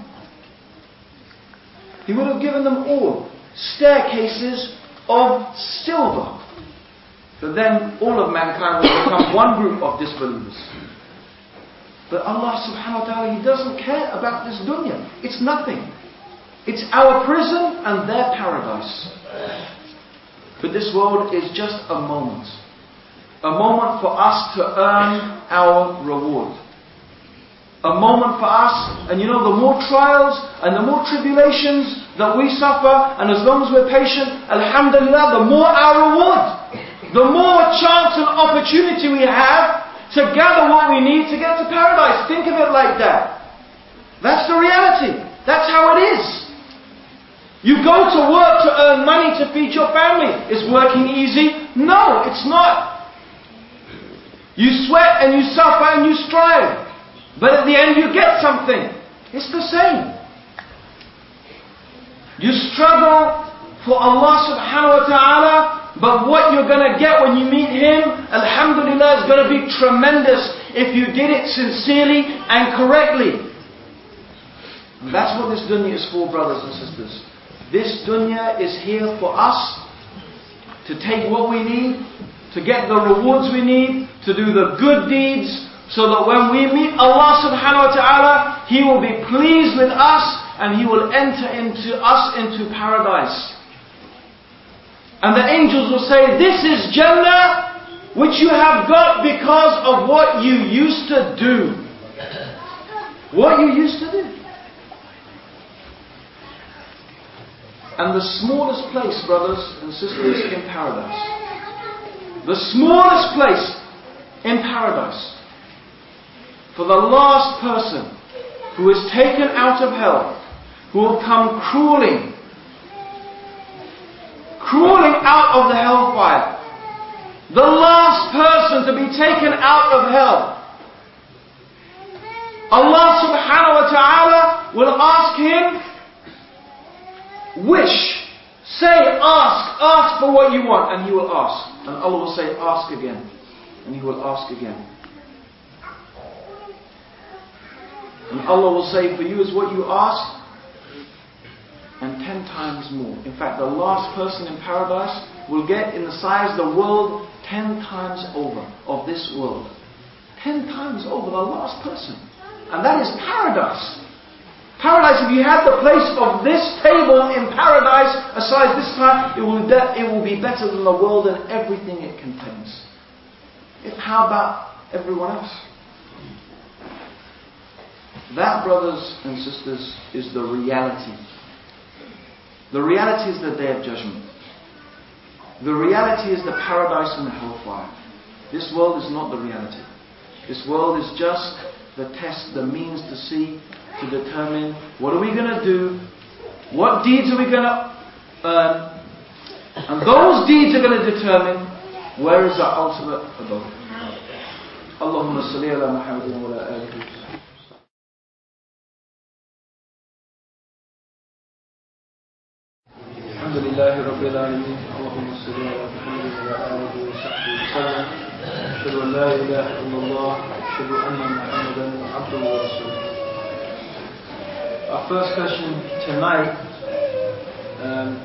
He would have given them all staircases of silver. But then all of mankind would become one group of disbelievers. But Allah subhanahu wa ta'ala, He doesn't care about this dunya. It's nothing. It's our prison and their paradise. But this world is just a moment. A moment for us to earn our reward. A moment for us, and you know, the more trials and the more tribulations that we suffer, and as long as we're patient, alhamdulillah, the more our reward. The more chance and opportunity we have to gather what we need to get to paradise. Think of it like that. That's the reality. That's how it is. You go to work to earn money to feed your family. Is working easy? No, it's not. You sweat and you suffer and you strive. But at the end you get something. It's the same. You struggle for Allah subhanahu wa ta'ala, but what you're going to get when you meet Him, alhamdulillah, is going to be tremendous if you did it sincerely and correctly. And that's what this dunya is for, brothers and sisters. This dunya is here for us to take what we need, to get the rewards we need, to do the good deeds, so that when we meet Allah subhanahu wa ta'ala, He will be pleased with us and He will enter into us into paradise. And the angels will say, this is Jannah which you have got because of what you used to do. What you used to do. And the smallest place, brothers and sisters, in paradise. The smallest place in paradise. For the last person who is taken out of hell, who will come crawling, crawling out of the hellfire. The last person to be taken out of hell. Allah subhanahu wa ta'ala will ask him, wish, say, ask, ask for what you want, and he will ask. And Allah will say, ask again, and he will ask again. And Allah will say, for you is what you ask, and ten times more. In fact, the last person in paradise will get in the size of the world ten times over of this world. Ten times over the last person. And that is paradise. Paradise, if you had the place of this table in paradise, a size this time, it will, de- it will be better than the world and everything it contains. If, how about everyone else? That, brothers and sisters, is the reality. The reality is the Day of Judgment. The reality is the paradise and the hellfire. This world is not the reality. This world is just the test, the means to see, to determine what are we going to do, what deeds are we going to earn, and those deeds are going to determine where is our ultimate abode. Allahumma salli ala Muhammadin wa ala alihi. Alhamdulillahi Rabbil Alameen. Allahumma salli ala Muhammadin wa ala alihi wa sahbihi wa sallam. Ashhadu an la ilaha illallah. Ashhadu anna Muhammadan abduhu wa rasuluh. Our first question tonight, um,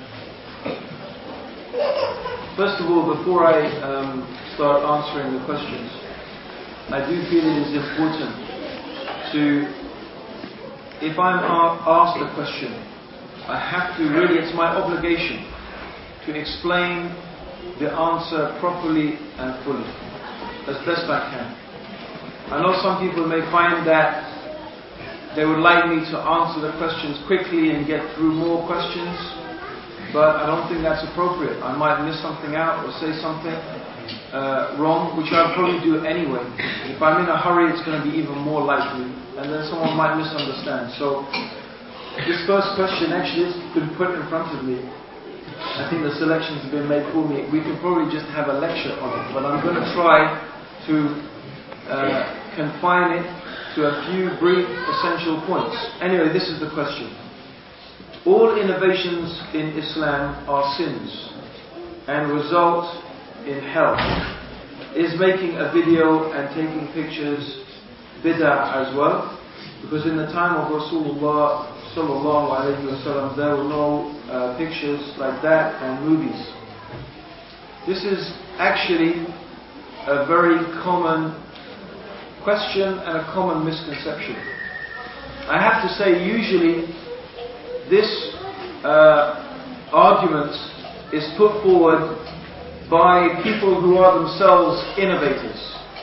first of all, before I um, start answering the questions, I do feel it is important to, if I'm asked a question, I have to really, it's my obligation to explain the answer properly and fully, as best I can. I know some people may find that they would like me to answer the questions quickly and get through more questions, but I don't think that's appropriate. I might miss something out or say something uh, wrong, which I'll probably do anyway. If I'm in a hurry, it's going to be even more likely, and then someone might misunderstand. So this first question actually has been put in front of me. I think the selections have been made for me. We could probably just have a lecture on it, but I'm going to try to uh, confine it to a few brief essential points. Anyway, this is the question. all innovations in Islam are sins and result in hell. Is making a video and taking pictures bid'ah as well? Because in the time of Rasulullah sallallahu alayhi wa sallam, there were no uh, pictures like that and movies. This is actually a very common question and a common misconception. I have to say, usually this uh, argument is put forward by people who are themselves innovators.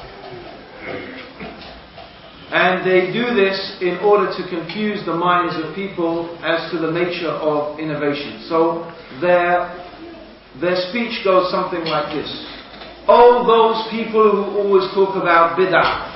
And they do this in order to confuse the minds of people as to the nature of innovation. So their, their speech goes something like this. Oh, those people who always talk about bid'ah.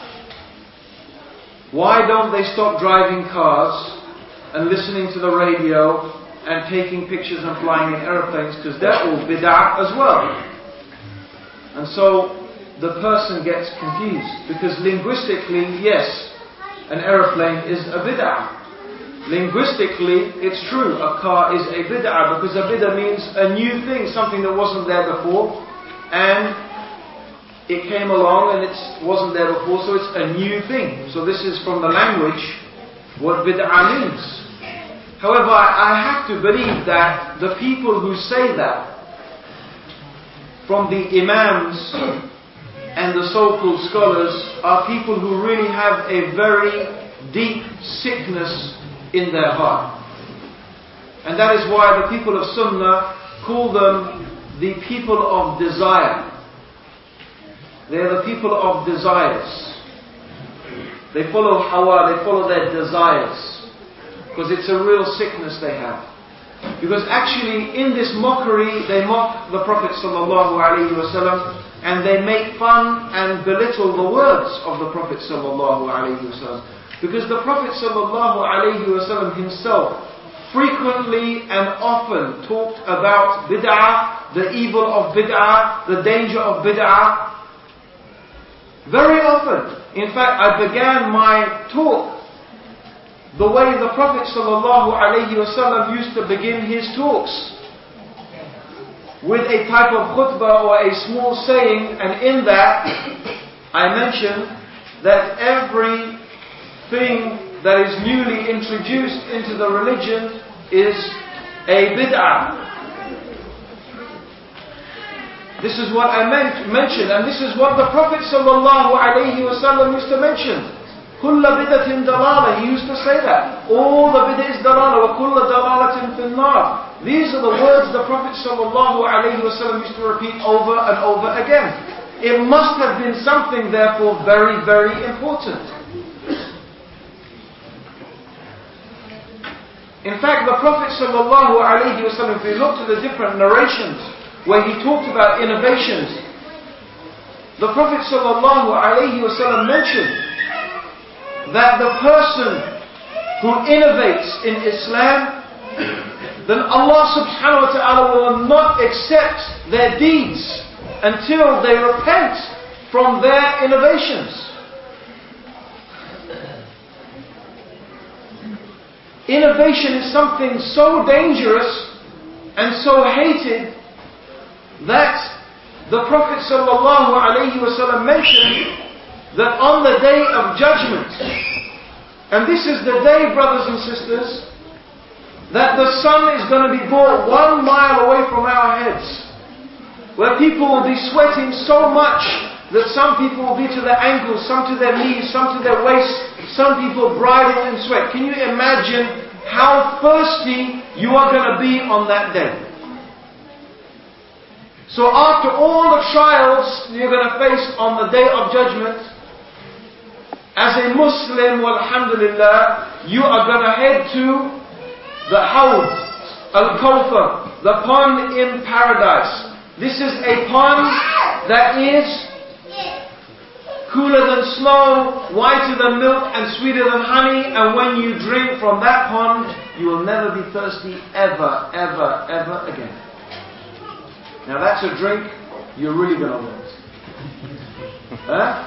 Why don't they stop driving cars and listening to the radio and taking pictures and flying in aeroplanes? Because they're all bid'ah as well. And so the person gets confused, because linguistically, yes, an aeroplane is a bid'ah. Linguistically, it's true, a car is a bid'ah, because a bid'ah means a new thing, something that wasn't there before, and it came along and it wasn't there before, so it's a new thing. So this is from the language what bid'ah means. However, I have to believe that the people who say that, from the imams and the so-called scholars, are people who really have a very deep sickness in their heart. And that is why the people of Sunnah call them the people of desire. They are the people of desires. They follow hawa, they follow their desires, because it's a real sickness they have. Because actually in this mockery they mock the Prophet sallallahu alaihi wasallam, and they make fun and belittle the words of the Prophet sallallahu alaihi wasallam. Because the Prophet sallallahu alaihi wasallam himself frequently and often talked about bid'ah, the evil of bid'ah, the danger of bid'ah. Very often. In fact, I began my talk the way the Prophet sallallahu alaihi wasallam used to begin his talks, with a type of khutbah or a small saying, and in that I mentioned that everything that is newly introduced into the religion is a bid'ah. This is what I meant, mentioned, and this is what the Prophet sallallahu alaihi wasallam used to mention. كُلَّ بِدَةٍ دَلَالَةٍ. He used to say that. All the bid'ah is dalala, وَكُلَّ دَلَالَةٍ فِي النَّارِ. These are the words the Prophet sallallahu alaihi wasallam used to repeat over and over again. It must have been something, therefore, very, very important. In fact, the Prophet sallallahu alaihi wasallam, if we look to the different narrations where he talked about innovations, the Prophet sallallahu alaihi wasallam mentioned that the person who innovates in Islam, then Allah subhanahu wa ta'ala will not accept their deeds until they repent from their innovations. Innovation is something so dangerous and so hated that the Prophet sallallahu alaihi wasallam mentioned that on the day of judgment, and this is the day, brothers and sisters, that the sun is going to be brought one mile away from our heads, where people will be sweating so much that some people will be to their ankles, some to their knees, some to their waist, some people bridle in sweat. Can you imagine how thirsty you are going to be on that day? So after all the trials you're going to face on the day of judgment, as a Muslim, walhamdulillah, you are going to head to the Hawd, Al-Kawthar, the pond in paradise. This is a pond that is cooler than snow, whiter than milk, and sweeter than honey. And when you drink from that pond, you will never be thirsty ever, ever, ever again. Now that's a drink you're really going to want. Huh?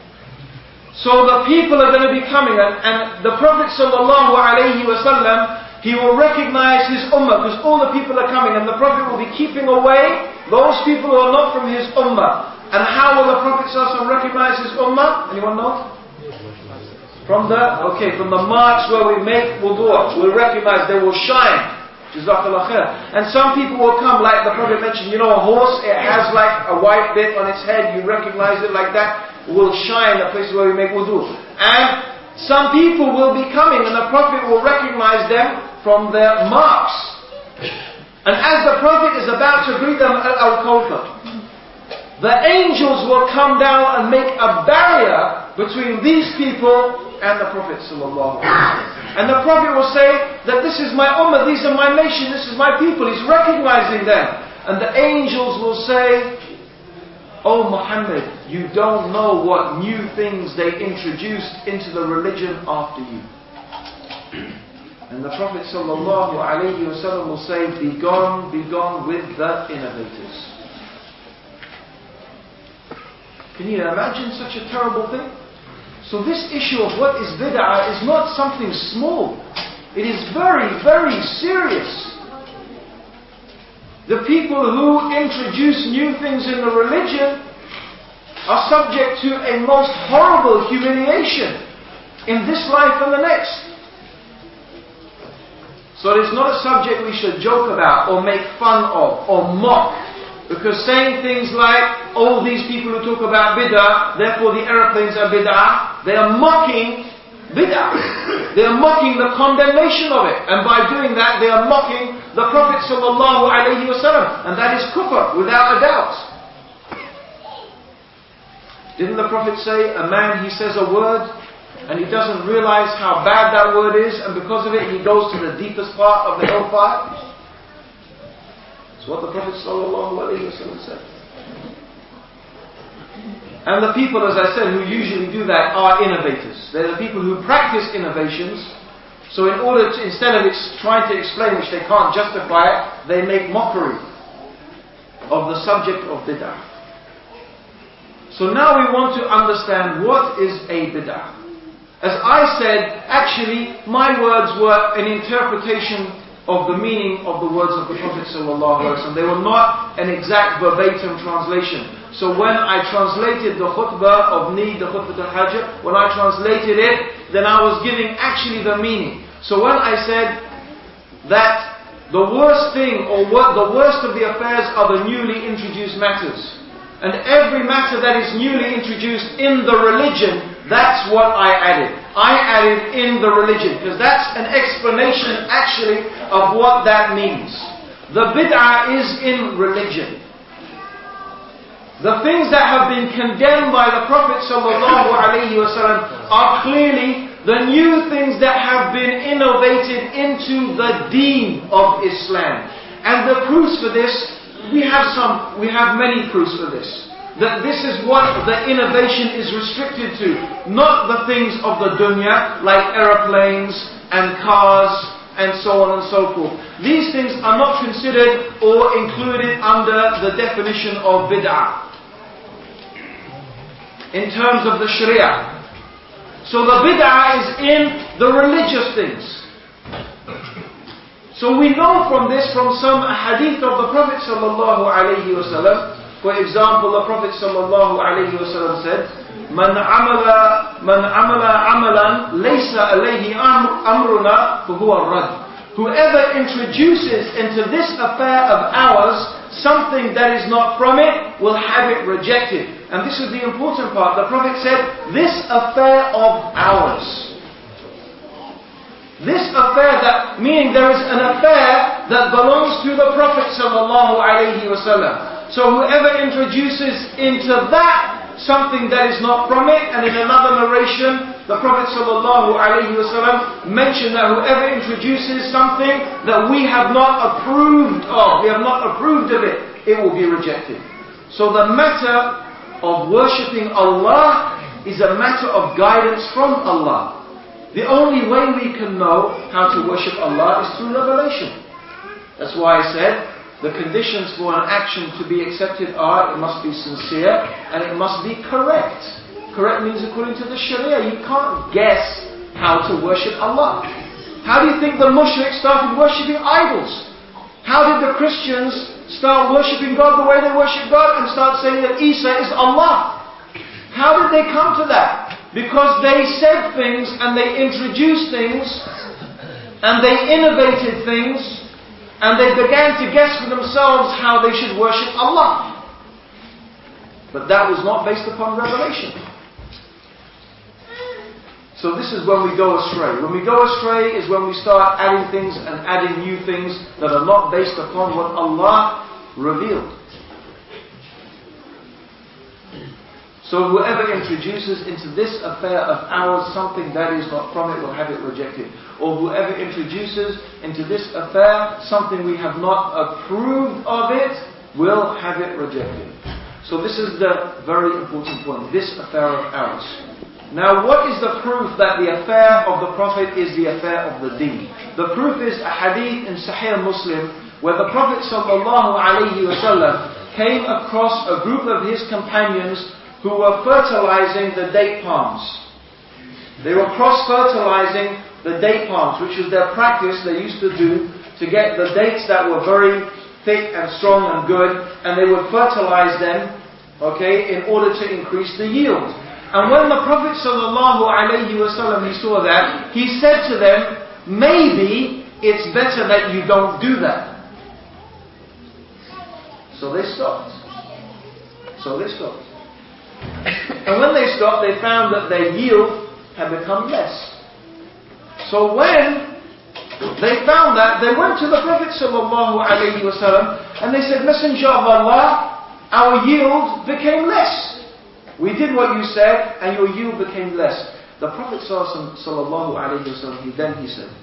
So the people are going to be coming, and, and the Prophet sallallahu alaihi wasallam He will recognize his ummah because all the people are coming, and the Prophet will be keeping away those people who are not from his ummah. And how will the Prophet ﷺ recognize his ummah? Anyone know? From the, okay, from the marks where we make wudu', we'll recognize, they will shine. Jazakallah khair. And some people will come, like the Prophet mentioned, you know, a horse, it has like a white bit on its head, you recognize it like that, it will shine the places where we make wudu'. And some people will be coming, and the Prophet will recognize them from their marks. And as the Prophet is about to greet them at Al-Kawthar, the angels will come down and make a barrier between these people and the Prophet sallallahu alaihi wasallam. And the Prophet will say that this is my ummah, these are my nation, this is my people. He's recognizing them. And the angels will say, "Oh Muhammad, you don't know what new things they introduced into the religion after you." And the Prophet sallallahu alaihi wasallam will say, "Be gone, be gone with the innovators." Can you imagine such a terrible thing? So this issue of what is bid'ah is not something small. It is very, very serious. The people who introduce new things in the religion are subject to a most horrible humiliation in this life and the next. So it's not a subject we should joke about or make fun of or mock. Because saying things like, "Oh, these people who talk about bid'ah, therefore the aeroplanes are bid'ah," they are mocking bid'ah. They are mocking the condemnation of it. And by doing that, they are mocking the Prophet sallallahu alaihi wasallam. And that is kufr, without a doubt. Didn't the Prophet say, a man, he says a word, and he doesn't realize how bad that word is, and because of it, he goes to the deepest part of the hellfire? What the Prophet ﷺ said. And the people, as I said, who usually do that are innovators. They're the people who practice innovations. So in order to, instead of ex- trying to explain which they can't justify it, they make mockery of the subject of bid'ah. So now we want to understand what is a bid'ah. As I said, actually, my words were an interpretation of the meaning of the words of the Prophet ﷺ. They were not an exact verbatim translation. So when I translated the khutbah of need, the khutbah al-hajj, when I translated it, then I was giving actually the meaning. So when I said that the worst thing, or what the worst of the affairs are the newly introduced matters. And every matter that is newly introduced in the religion, that's what I added. I added in the religion, because that's an explanation actually of what that means. The bid'ah is in religion. The things that have been condemned by the Prophet sallallahu alaihi wasallam are clearly the new things that have been innovated into the deen of Islam. And the proofs for this, we have some, we have many proofs for this. That this is what the innovation is restricted to. Not the things of the dunya, like aeroplanes and cars and so on and so forth. These things are not considered or included under the definition of bid'ah in terms of the sharia. So the bid'ah is in the religious things. So we know from this, from some hadith of the Prophet sallallahu alaihi wasallam. For example, the Prophet sallallahu alaihi wasallam said, "Man amala man amala amalan laysa alayhi amruna fahuwa rad." Whoever introduces into this affair of ours something that is not from it will have it rejected. And this is the important part. The Prophet said, "This affair of ours." This affair, that meaning there is an affair that belongs to the Prophet sallallahu alaihi wasallam. So whoever introduces into that something that is not from it, and in another narration, the Prophet ﷺ mentioned that whoever introduces something that we have not approved of, we have not approved of it, it will be rejected. So the matter of worshipping Allah is a matter of guidance from Allah. The only way we can know how to worship Allah is through revelation. That's why I said, the conditions for an action to be accepted are, it must be sincere and it must be correct. Correct means according to the Sharia. You can't guess how to worship Allah. How do you think the mushriks started worshipping idols? How did the Christians start worshipping God the way they worship God and start saying that Isa is Allah? How did they come to that? Because they said things and they introduced things and they innovated things and they began to guess for themselves how they should worship Allah. But that was not based upon revelation. So this is when we go astray. When we go astray is when we start adding things and adding new things that are not based upon what Allah revealed. So whoever introduces into this affair of ours something that is not from it will have it rejected. Or whoever introduces into this affair something we have not approved of it will have it rejected. So this is the very important point. This affair of ours. Now what is the proof that the affair of the Prophet is the affair of the deen? The proof is a hadith in Sahih Muslim where the Prophet sallallahu alaihi wasallam came across a group of his companions who were fertilizing the date palms. They were cross-fertilizing the date palms, which was their practice they used to do to get the dates that were very thick and strong and good, and they would fertilize them, okay, in order to increase the yield. And when the Prophet sallallahu alaihi wasallam he saw that, he said to them, maybe it's better that you don't do that. So they stopped. So they stopped. And when they stopped, they found that their yield had become less. So when they found that, they went to the Prophet sallallahu alaihi wasallam and they said, Messenger of Allah, our yield became less. We did what you said and your yield became less. The Prophet sallallahu alaihi wasallam, he then he said,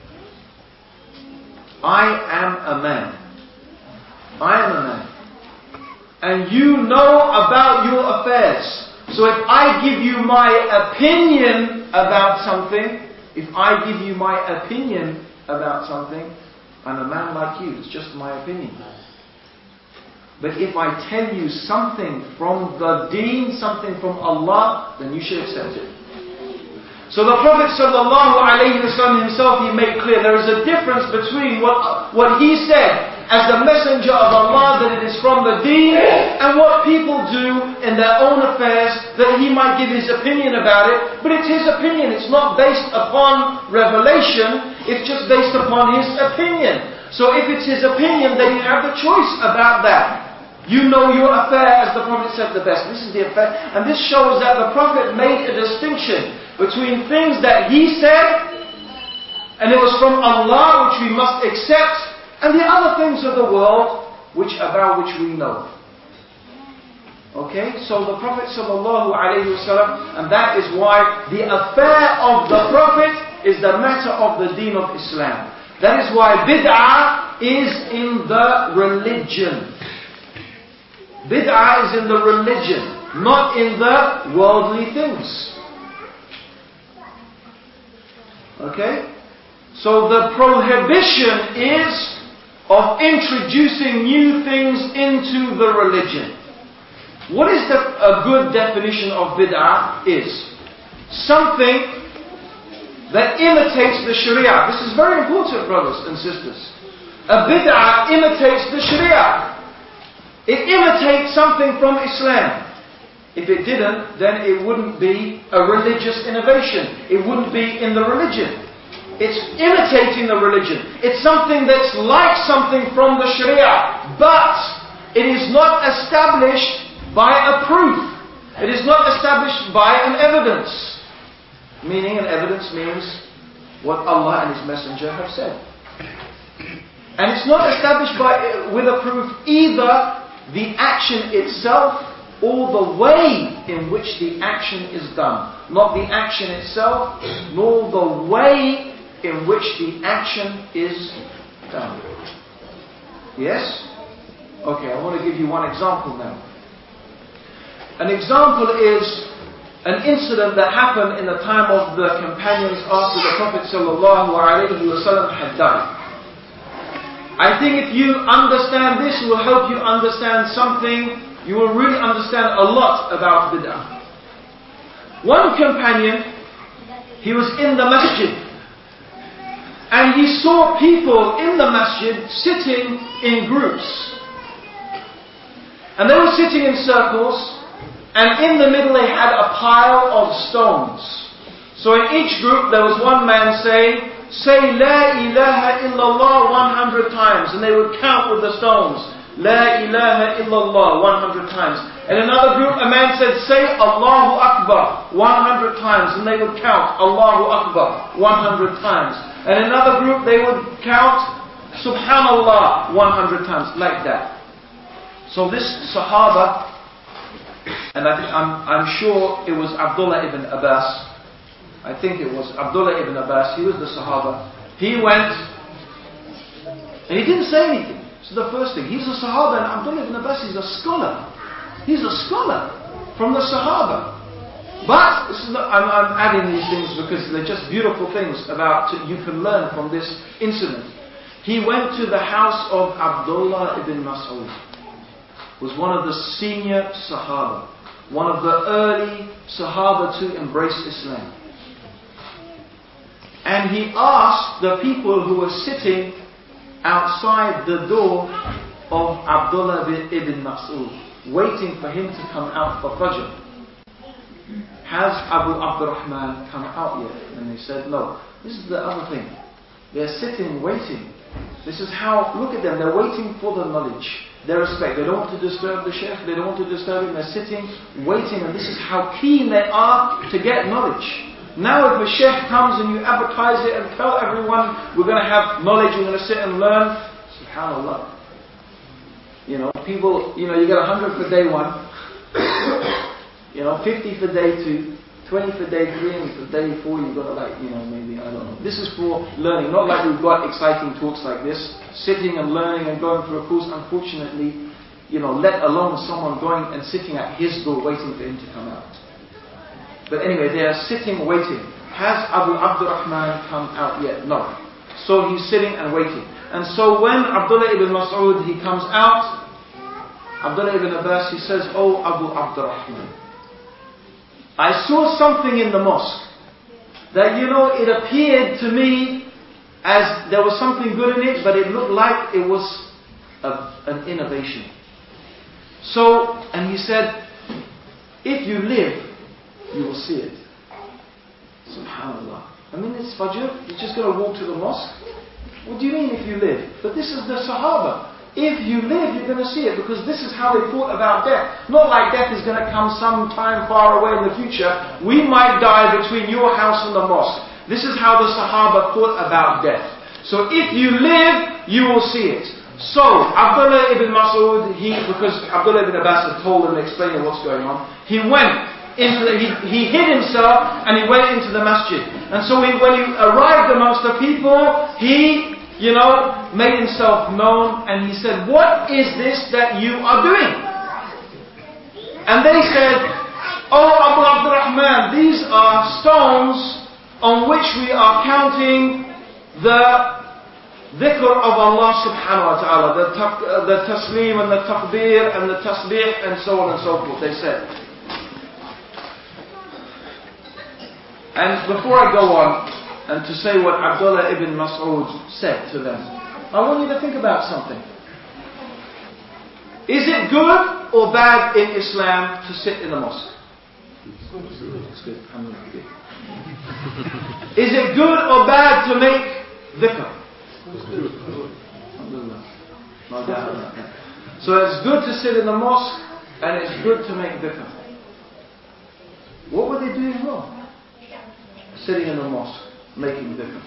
I am a man. I am a man. And you know about your affairs. So if I give you my opinion about something, if I give you my opinion about something, I'm a man like you, it's just my opinion. But if I tell you something from the deen, something from Allah, then you should accept it. So the Prophet sallallahu alaihi wasallam himself, he made clear there is a difference between what, what he said as the messenger of Allah, that it is from the deen, and what people do in their own affairs, that he might give his opinion about it. But it's his opinion, it's not based upon revelation, it's just based upon his opinion. So if it's his opinion, then you have the choice about that. You know your affair, as the Prophet said, the best. This is the affair. And this shows that the Prophet made a distinction between things that he said, and it was from Allah, which we must accept, and the other things of the world, which about which we know. Okay, so the Prophet sallallahu alaihi wasallam, and that is why the affair of the Prophet is the matter of the deen of Islam. That is why bid'ah is in the religion. Bid'ah is in the religion, not in the worldly things. Okay? So the prohibition is of introducing new things into the religion. What is the, a good definition of bid'ah is? Something that imitates the Sharia. This is very important, brothers and sisters. A bid'ah imitates the Sharia. It imitates something from Islam. If it didn't, then it wouldn't be a religious innovation. It wouldn't be in the religion. It's imitating the religion. It's something that's like something from the Sharia, but it is not established by a proof. It is not established by an evidence. Meaning, an evidence means what Allah and His Messenger have said. And it's not established by with a proof either the action itself or the way in which the action is done. Not the action itself, nor the way in which the action is done. Yes? Okay, I want to give you one example now. An example is an incident that happened in the time of the companions after the Prophet sallallahu alaihi wasallam had died. I think if you understand this, it will help you understand something. You will really understand a lot about bid'ah. One companion, he was in the masjid. And he saw people in the masjid sitting in groups. And they were sitting in circles, and in the middle they had a pile of stones. So in each group there was one man saying, say La ilaha illallah one hundred times, and they would count with the stones. La ilaha illallah one hundred times. In another group a man said, say Allahu Akbar one hundred times, and they would count Allahu Akbar one hundred times. And in another group they would count Subhanallah one hundred times, like that. So this Sahaba, and I think, I'm, I'm sure it was Abdullah ibn Abbas, I think it was Abdullah ibn Abbas, he was the Sahaba. He went, and he didn't say anything. So the first thing, he's a Sahaba, and Abdullah ibn Abbas is a scholar. He's a scholar from the Sahaba. But, this is not, I'm, I'm adding these things because they're just beautiful things about, you can learn from this incident. He went to the house of Abdullah ibn Mas'ud. Was one of the senior Sahaba. One of the early Sahaba to embrace Islam. And he asked the people who were sitting outside the door of Abdullah ibn Mas'ud, waiting for him to come out for Fajr, has Abu Abdurrahman come out yet? And they said, no. This is the other thing. They're sitting, waiting. This is how, look at them, they're waiting for the knowledge. Their respect. They don't want to disturb the Shaykh, they don't want to disturb him, they're sitting, waiting, and this is how keen they are to get knowledge. Now if a Shaykh comes and you advertise it and tell everyone, we're going to have knowledge, we're going to sit and learn, subhanAllah. You know, people, you know, you get one hundred for day one, you know, fifty for day two, twenty for day three, and for day four you've got to like, you know, maybe, I don't know. This is for learning, not like we've got exciting talks like this, sitting and learning and going through a course, unfortunately, you know, let alone someone going and sitting at his door waiting for him to come out. But anyway, they are sitting waiting. Has Abu Abdurrahman come out yet? No. So he's sitting and waiting. And so when Abdullah ibn Mas'ud, he comes out, Abdullah ibn Abbas, he says, oh Abu Abdurrahman, I saw something in the mosque that, you know, it appeared to me as there was something good in it, but it looked like it was a, an innovation. So, and he said, if you live, you will see it. SubhanAllah. I mean, it's Fajr, you're just going to walk to the mosque? What do you mean if you live? But this is the Sahaba. If you live, you're going to see it, because this is how they thought about death. Not like death is going to come sometime far away in the future. We might die between your house and the mosque. This is how the Sahaba thought about death. So if you live, you will see it. So, Abdullah ibn Mas'ud, he, because Abdullah ibn Abbas had told him, explaining what's going on, he went into the, he, he hid himself and he went into the masjid. And so he, when he arrived amongst the people, he, you know, made himself known, and he said, what is this that you are doing? And they said, oh Abu Abdurrahman, these are stones on which we are counting the dhikr of Allah subhanahu wa ta'ala, the, uh, the taslim and the takbir and the tasbih and so on and so forth, they said. And before I go on, and to say what Abdullah ibn Mas'ud said to them, I want you to think about something. Is it good or bad in Islam to sit in the mosque? It's good. Is it good or bad to make dhikr? No doubt about that. So it's good to sit in the mosque, and it's good to make dhikr. What were they doing wrong? Sitting in the mosque, making dhikr.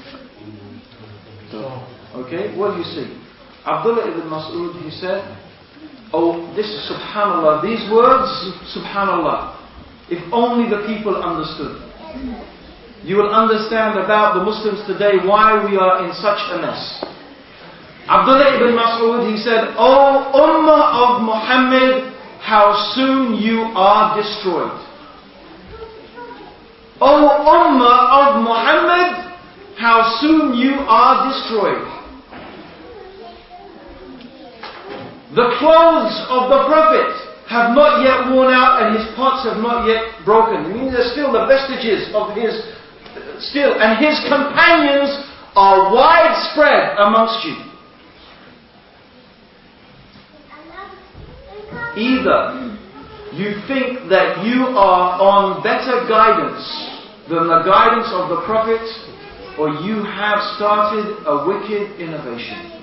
Okay, what do you see? Abdullah ibn Mas'ud, he said, oh, this is subhanallah, these words, subhanallah, if only the people understood. You will understand about the Muslims today why we are in such a mess. Abdullah ibn Mas'ud, he said, oh Ummah of Muhammad, how soon you are destroyed. Oh Ummah of Muhammad, how soon you are destroyed. The clothes of the Prophet have not yet worn out, and his pots have not yet broken. I mean, there's still the vestiges of his, still, and his companions are widespread amongst you. Either you think that you are on better guidance than the guidance of the Prophet, or you have started a wicked innovation.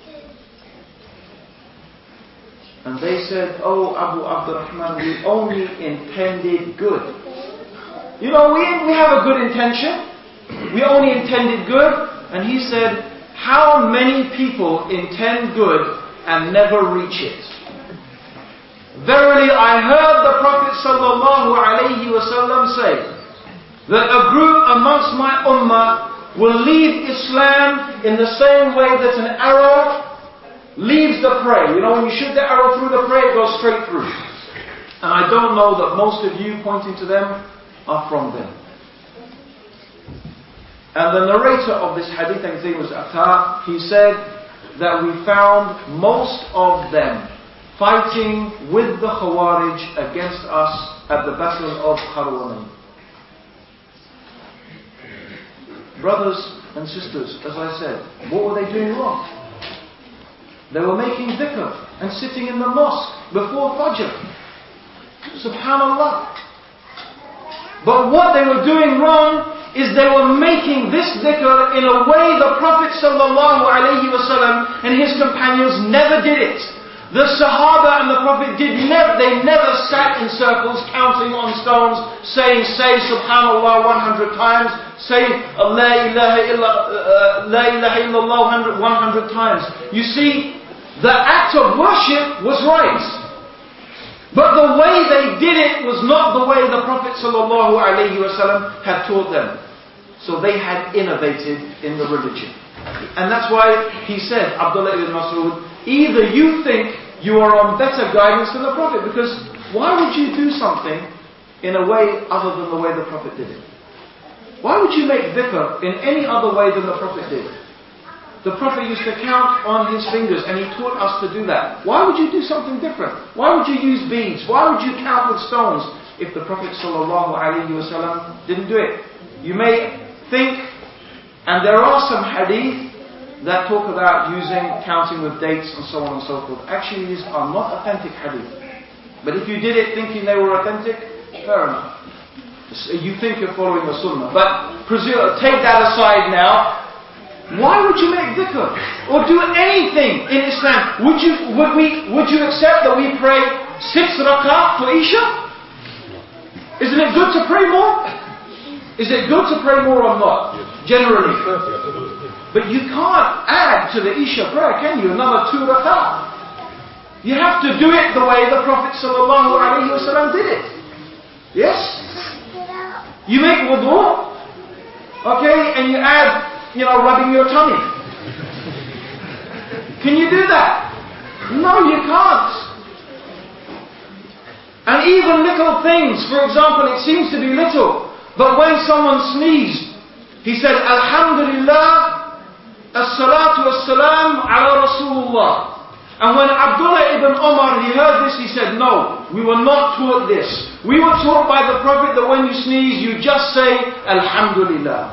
And they said, "Oh, Abu Abdurrahman, we only intended good." You know, we, we have a good intention. We only intended good. And he said, how many people intend good and never reach it? Verily, I heard the Prophet sallallahu alaihi wasallam say that a group amongst my ummah will leave Islam in the same way that an arrow leaves the prey. You know, when you shoot the arrow through the prey, it goes straight through. And I don't know that most of you pointing to them are from them. And the narrator of this hadith, I think it was Atta, he said that we found most of them fighting with the Khawarij against us at the Battle of Kharwani. Brothers and sisters, as I said, what were they doing wrong? They were making dhikr and sitting in the mosque before Fajr. Subhanallah. But what they were doing wrong is they were making this dhikr in a way the Prophet sallallahu alaihi wasallam and his companions never did it. The Sahaba and the Prophet did never, they never sat in circles counting on stones, saying, say Subhanallah one hundred times, say La ilaha illa, uh, La ilaha illallah one hundred times. You see, the act of worship was right. But the way they did it was not the way the Prophet sallallahu alaihi wasallam had taught them. So they had innovated in the religion. And that's why he said, Abdullah ibn Mas'ud, either you think you are on better guidance than the Prophet, because why would you do something in a way other than the way the Prophet did it? Why would you make dhikr in any other way than the Prophet did? The Prophet used to count on his fingers, and he taught us to do that. Why would you do something different? Why would you use beads? Why would you count with stones if the Prophet sallallahu alaihi wasallam didn't do it? You may think, and there are some hadith that talk about using counting with dates and so on and so forth. Actually, these are not authentic hadith. But if you did it thinking they were authentic, fair enough. You think you're following the sunnah. But presume, take that aside now. Why would you make dhikr or do anything in Islam? Would you would we would you accept that we pray six rak'ah for Isha? Isn't it good to pray more? Is it good to pray more or not? Generally. But you can't add to the Isha prayer, can you? Another two rak'ah. You have to do it the way the Prophet sallallahu alaihi wasallam did it. Yes? You make wudu, okay, and you add, you know, rubbing your tummy. Can you do that? No, you can't. And even little things, for example, it seems to be little, but when someone sneezed, he said, Alhamdulillah, as-salatu was-salam ala Rasulullah. And when Abdullah ibn Umar, he heard this, he said, no, we were not taught this. We were taught by the Prophet that when you sneeze, you just say, Alhamdulillah.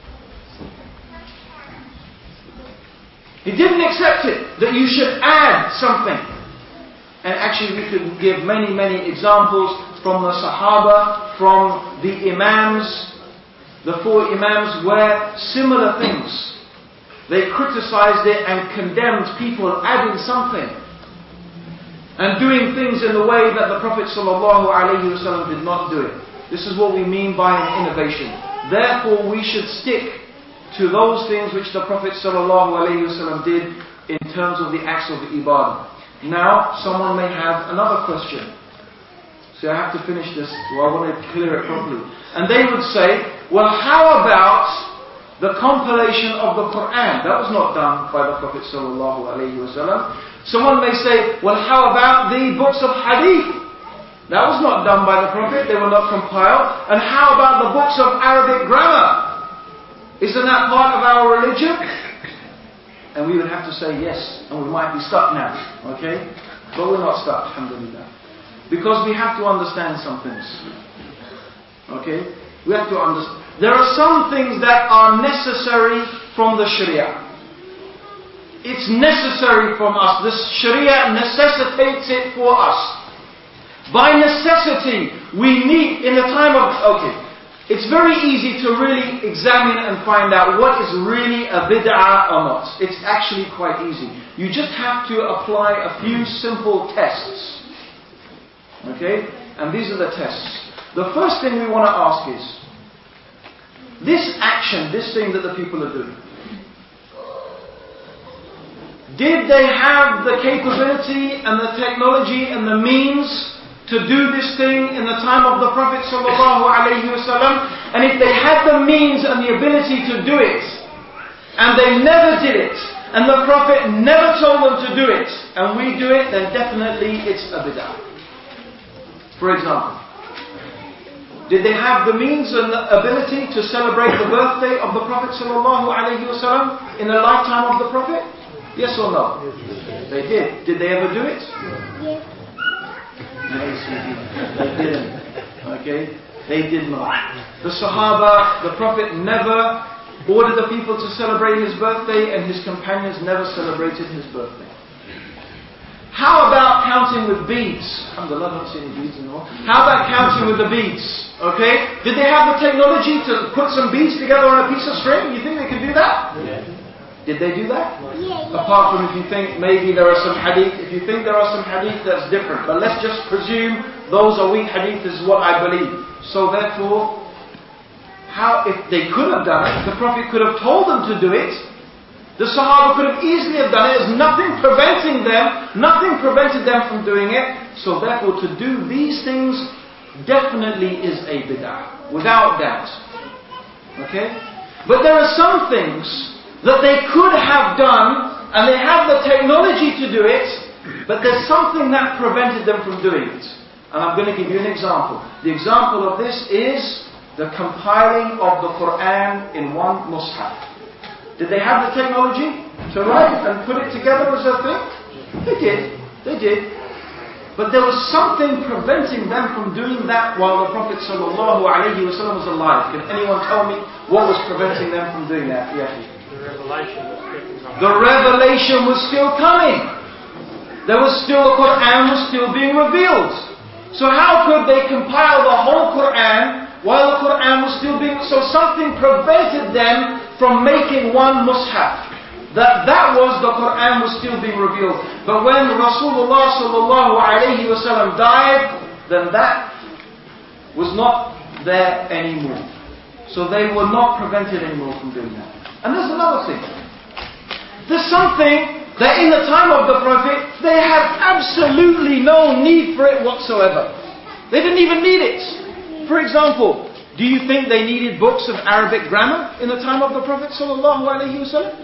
He didn't accept it, that you should add something. And actually we could give many, many examples from the Sahaba, from the Imams, the four Imams, where similar things. They criticized it and condemned people adding something. And doing things in the way that the Prophet ﷺ did not do it. This is what we mean by an innovation. Therefore we should stick to those things which the Prophet ﷺ did in terms of the acts of the ibadah. Now, someone may have another question. So I have to finish this, so I want to clear it properly. And they would say, well, how about the compilation of the Quran? That was not done by the Prophet ﷺ. Someone may say, well, how about the books of hadith? That was not done by the Prophet, they were not compiled. And how about the books of Arabic grammar? Isn't that part of our religion? And we would have to say yes, and we might be stuck now, okay? But we're not stuck, alhamdulillah. Because we have to understand some things. Okay? We have to understand. There are some things that are necessary from the Sharia. It's necessary from us. The Sharia necessitates it for us. By necessity, we need in the time of... Okay, it's very easy to really examine and find out what is really a bid'ah or not. It's actually quite easy. You just have to apply a few simple tests. Okay? And these are the tests. The first thing we want to ask is, this action, this thing that the people are doing, did they have the capability and the technology and the means to do this thing in the time of the Prophet sallallahu alaihi wasallam? And if they had the means and the ability to do it, and they never did it, and the Prophet never told them to do it, and we do it, then definitely it's a bid'ah. For example, did they have the means and the ability to celebrate the birthday of the Prophet sallallahu alaihi wasallam in the lifetime of the Prophet? Yes or no? They did. Did they ever do it? Yes. No, sweetie. They didn't. Okay? They did not. The Sahaba, the Prophet never ordered the people to celebrate his birthday, and his companions never celebrated his birthday. How about counting with beads? Alhamdulillah, I don't see any beads anymore. How about counting with the beads? Okay? Did they have the technology to put some beads together on a piece of string? You think they could do that? Yeah. Did they do that? Yeah, yeah. Apart from if you think maybe there are some hadith, if you think there are some hadith, that's different. But let's just presume those are weak hadith, is what I believe. So therefore, how, if they could have done it, the Prophet could have told them to do it. The Sahaba could have easily have done it. There's nothing preventing them, nothing prevented them from doing it. So therefore, to do these things definitely is a bid'ah, without doubt. Okay? But there are some things that they could have done, and they have the technology to do it, but there's something that prevented them from doing it. And I'm going to give you an example. The example of this is the compiling of the Quran in one mushaf. Did they have the technology to write and put it together as a thing? They did. They did. But there was something preventing them from doing that while the Prophet sallallahu alaihi wasallam was alive. Can anyone tell me what was preventing them from doing that? Yeah. The revelation was still coming. The revelation was still coming. There was still, the Quran was still being revealed. So how could they compile the whole Quran while the Quran was still being... So something prevented them from making one mushaf. That that was, the Quran was still being revealed. But when Rasulullah sallallahu alayhi wasallam died, then that was not there anymore. So they were not prevented anymore from doing that. And there's another thing. There's something that in the time of the Prophet, they had absolutely no need for it whatsoever. They didn't even need it. For example, do you think they needed books of Arabic grammar in the time of the Prophet sallallahu alaihi wasallam?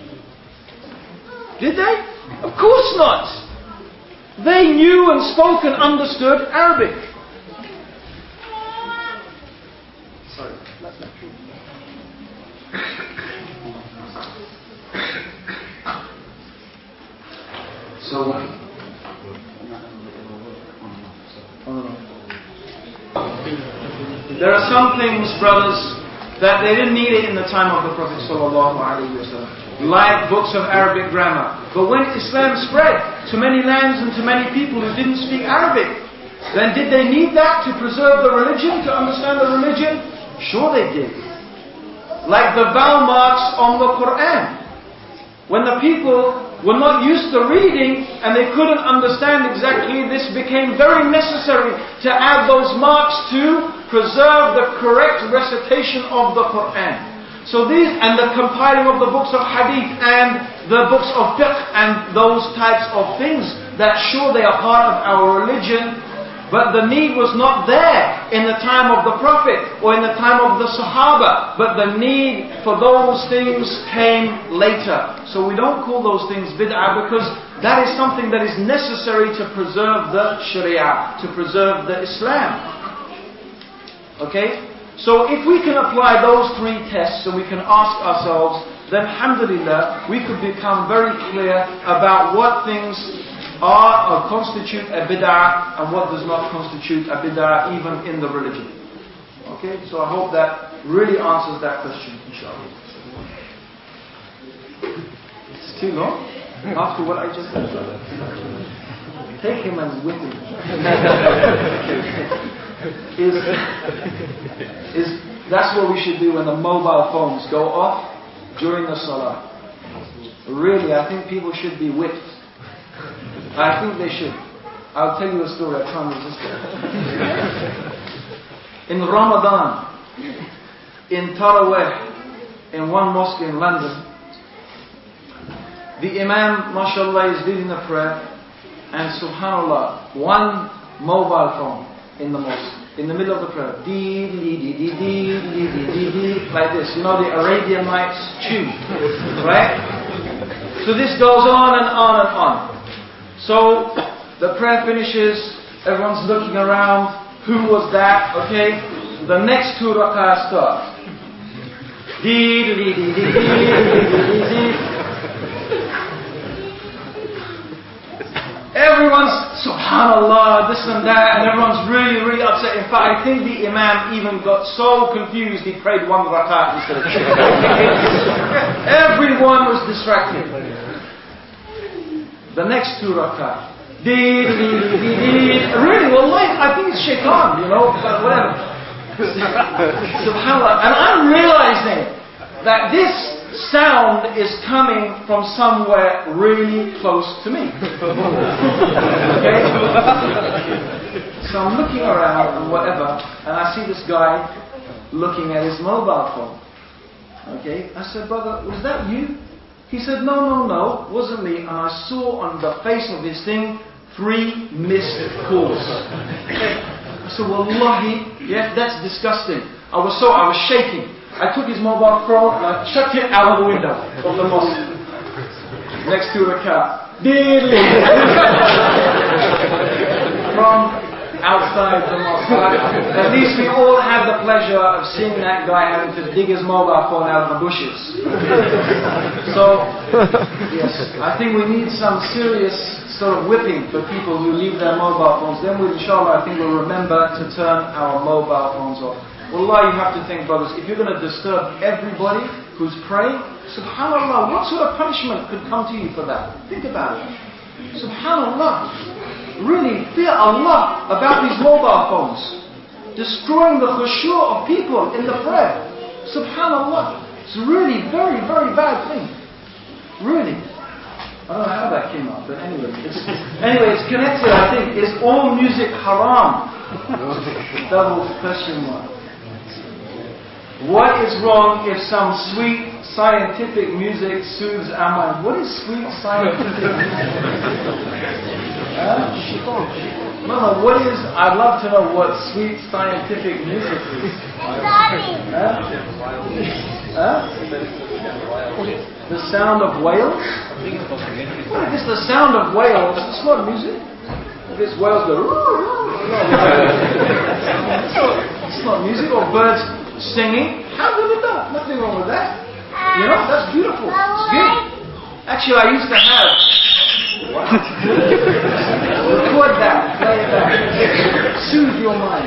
Did they? Of course not. They knew and spoke and understood Arabic. Sorry. So, there are some things, brothers, that they didn't need it in the time of the Prophet sallallahu alaihi wasallam, like books of Arabic grammar. But when Islam spread to many lands and to many people who didn't speak Arabic, then did they need that to preserve the religion, to understand the religion? Sure they did. Like the vowel marks on the Quran. When the people were not used to reading and they couldn't understand exactly, this became very necessary to add those marks to preserve the correct recitation of the Quran. So these, and the compiling of the books of hadith and the books of fiqh and those types of things, that sure they are part of our religion, but the need was not there in the time of the Prophet or in the time of the Sahaba, but the need for those things came later. So we don't call those things bid'ah, because that is something that is necessary to preserve the Sharia, to preserve the Islam. Okay? So if we can apply those three tests and we can ask ourselves, then alhamdulillah, we could become very clear about what things are or constitute a bid'ah and what does not constitute a bid'ah even in the religion. Okay, so I hope that really answers that question, inshallah. It's too long? After what I just said. Take him and whip him. is, is, that's what we should do when the mobile phones go off during the salah. Really, I think people should be whipped. I think they should. I'll tell you a story, I can't resist it. In Ramadan, in Taraweeh, in one mosque in London, the Imam, mashallah, is leading the prayer, and subhanallah, one mobile phone in the mosque, in the middle of the prayer, dee dee dee dee dee dee dee dee, like this, you know, the Arabian Nights tune, right? So this goes on and on and on. So the prayer finishes, everyone's looking around, who was that, okay? The next two rak'ahs start. Dee dee dee dee dee dee dee dee. Everyone's, subhanallah, this and that, and everyone's really, really upset. In fact, I think the Imam even got so confused, he prayed one rak'ah instead of two. Everyone was distracted. The next two rak'ah. Dee, dee, dee, dee, dee. Really, well, I think it's shaitan, you know, but whatever. Subhanallah. And I'm realizing that this sound is coming from somewhere really close to me. Okay? So I'm looking around and whatever, and I see this guy looking at his mobile phone. Okay? I said, brother, was that you? He said, no, no, no, it wasn't me. And I saw on the face of this thing three missed calls. Okay? I said, wallahi, yeah, that's disgusting. I was so, I was shaking. I took his mobile phone and I chucked it out of the window of the mosque. Next to a car. From outside the mosque. At least we all had the pleasure of seeing that guy having to dig his mobile phone out of the bushes. So, yes, I think we need some serious sort of whipping for people who leave their mobile phones. Then we, inshallah, I think we'll remember to turn our mobile phones off. Wallah, you have to think, brothers, if you're going to disturb everybody who's praying, subhanallah, what sort of punishment could come to you for that? Think about it. Subhanallah. Really, fear Allah about these mobile phones. Destroying the khushu' of people in the prayer. Subhanallah. It's really very, very bad thing. Really. I don't know how that came up, but anyway. It's, anyway, it's connected, I think. Is all music haram? Double question mark. What is wrong if some sweet scientific music soothes our mind? What is sweet scientific music? uh, Mama, what is, I'd love to know what sweet scientific music is. Huh? Huh? The sound of whales? What if it's the sound of whales? It's not music. If it's whales go, it's not music, or birds singing. How good is that? Nothing wrong with that. You know, that's beautiful. It's good. Actually, I used to have. Wow. Record that. Play it back. Soothe your mind.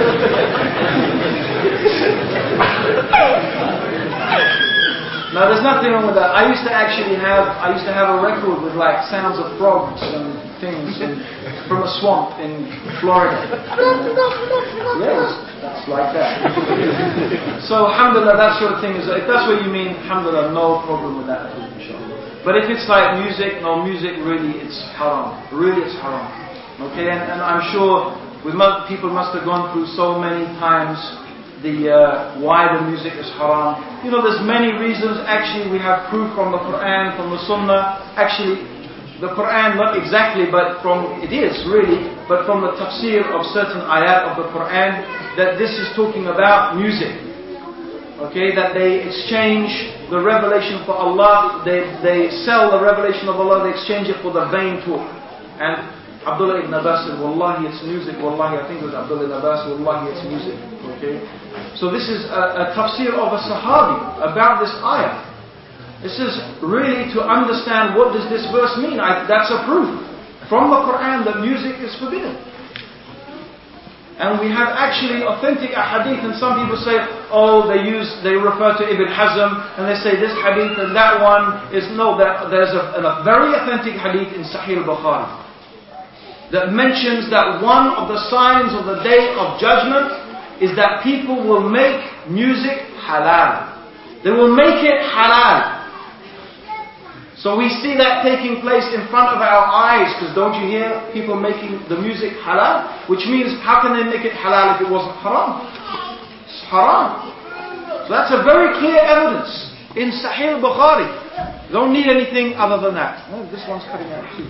Now, there's nothing wrong with that. I used to actually have. I used to have a record with like sounds of frogs and things and from a swamp in Florida. Yes, that's like that. So, alhamdulillah, that sort of thing is. If that's what you mean, alhamdulillah, no problem with that. But if it's like music, no, music really, it's haram. Really, it's haram. Okay, and, and I'm sure with most people must have gone through so many times the uh, why the music is haram. You know, there's many reasons. Actually, we have proof from the Quran, from the Sunnah. Actually, the Quran, not exactly, but from, it is really, but from the tafsir of certain ayat of the Quran, that this is talking about music. Okay, that they exchange the revelation for Allah, they, they sell the revelation of Allah, they exchange it for the vain talk. And Abdullah ibn Abbas said, Wallahi, it's music. Wallahi, I think it was Abdullah ibn Abbas, Wallahi, it's music. Okay? So this is a, a tafsir of a Sahabi about this ayah. This is really to understand what does this verse mean. I, that's a proof from the Quran that music is forbidden. And we have actually authentic ahadith, and some people say, oh, they use, they refer to Ibn Hazm, and they say this hadith and that one is, no, that, there's a, a very authentic hadith in Sahih al-Bukhari that mentions that one of the signs of the day of judgment is that people will make music halal. They will make it halal. So we see that taking place in front of our eyes, because don't you hear people making the music halal? Which means, how can they make it halal if it wasn't haram? It's haram. So that's a very clear evidence in Sahih al-Bukhari. You don't need anything other than that. Oh, this one's cutting out too.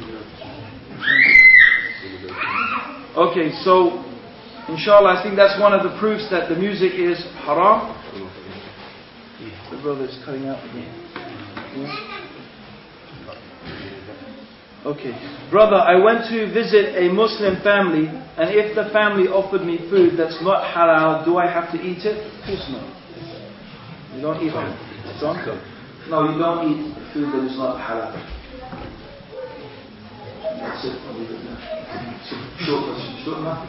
Okay, so inshallah, I think that's one of the proofs that the music is haram. The brother is cutting out again. Yeah. Okay. Brother, I went to visit a Muslim family, and if the family offered me food that's not halal, do I have to eat it? Of course not. You don't eat it. Don't? No, you don't eat food that is not halal. That's it. I'll leave it there. Short question. Short enough?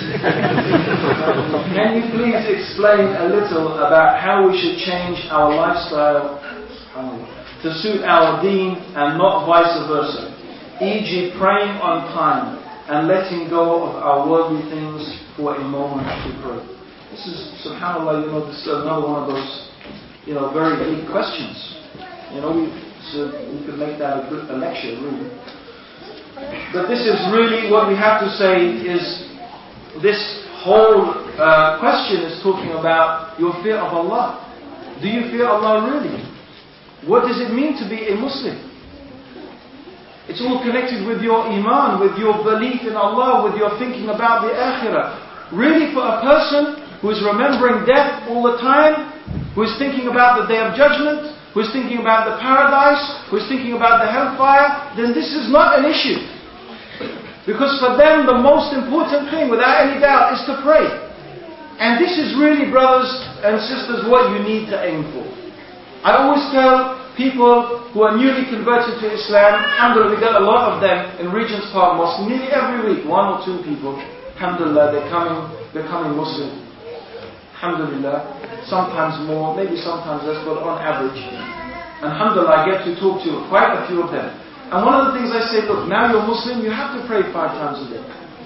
Can you please explain a little about how we should change our lifestyle to suit our deen and not vice versa? for example praying on time and letting go of our worldly things for a moment to pray. This is, subhanAllah, you know, this is another one of those, you know, very deep questions. You know, we, so we could make that a, good, a lecture, really. But this is really what we have to say is this whole uh, question is talking about your fear of Allah. Do you fear Allah really? What does it mean to be a Muslim? It's all connected with your iman, with your belief in Allah, with your thinking about the akhirah. Really, for a person who is remembering death all the time, who is thinking about the day of judgment, who is thinking about the paradise, who is thinking about the hellfire, then this is not an issue. Because for them, the most important thing, without any doubt, is to pray. And this is really, brothers and sisters, what you need to aim for. I always tell people who are newly converted to Islam, alhamdulillah, we get a lot of them in Regent's Park Mosque, nearly every week, one or two people, alhamdulillah, they're coming, becoming Muslim. Alhamdulillah, sometimes more, maybe sometimes less, but on average. Alhamdulillah, I get to talk to quite a few of them. And one of the things I say, look, now you're Muslim, you have to pray five times a day.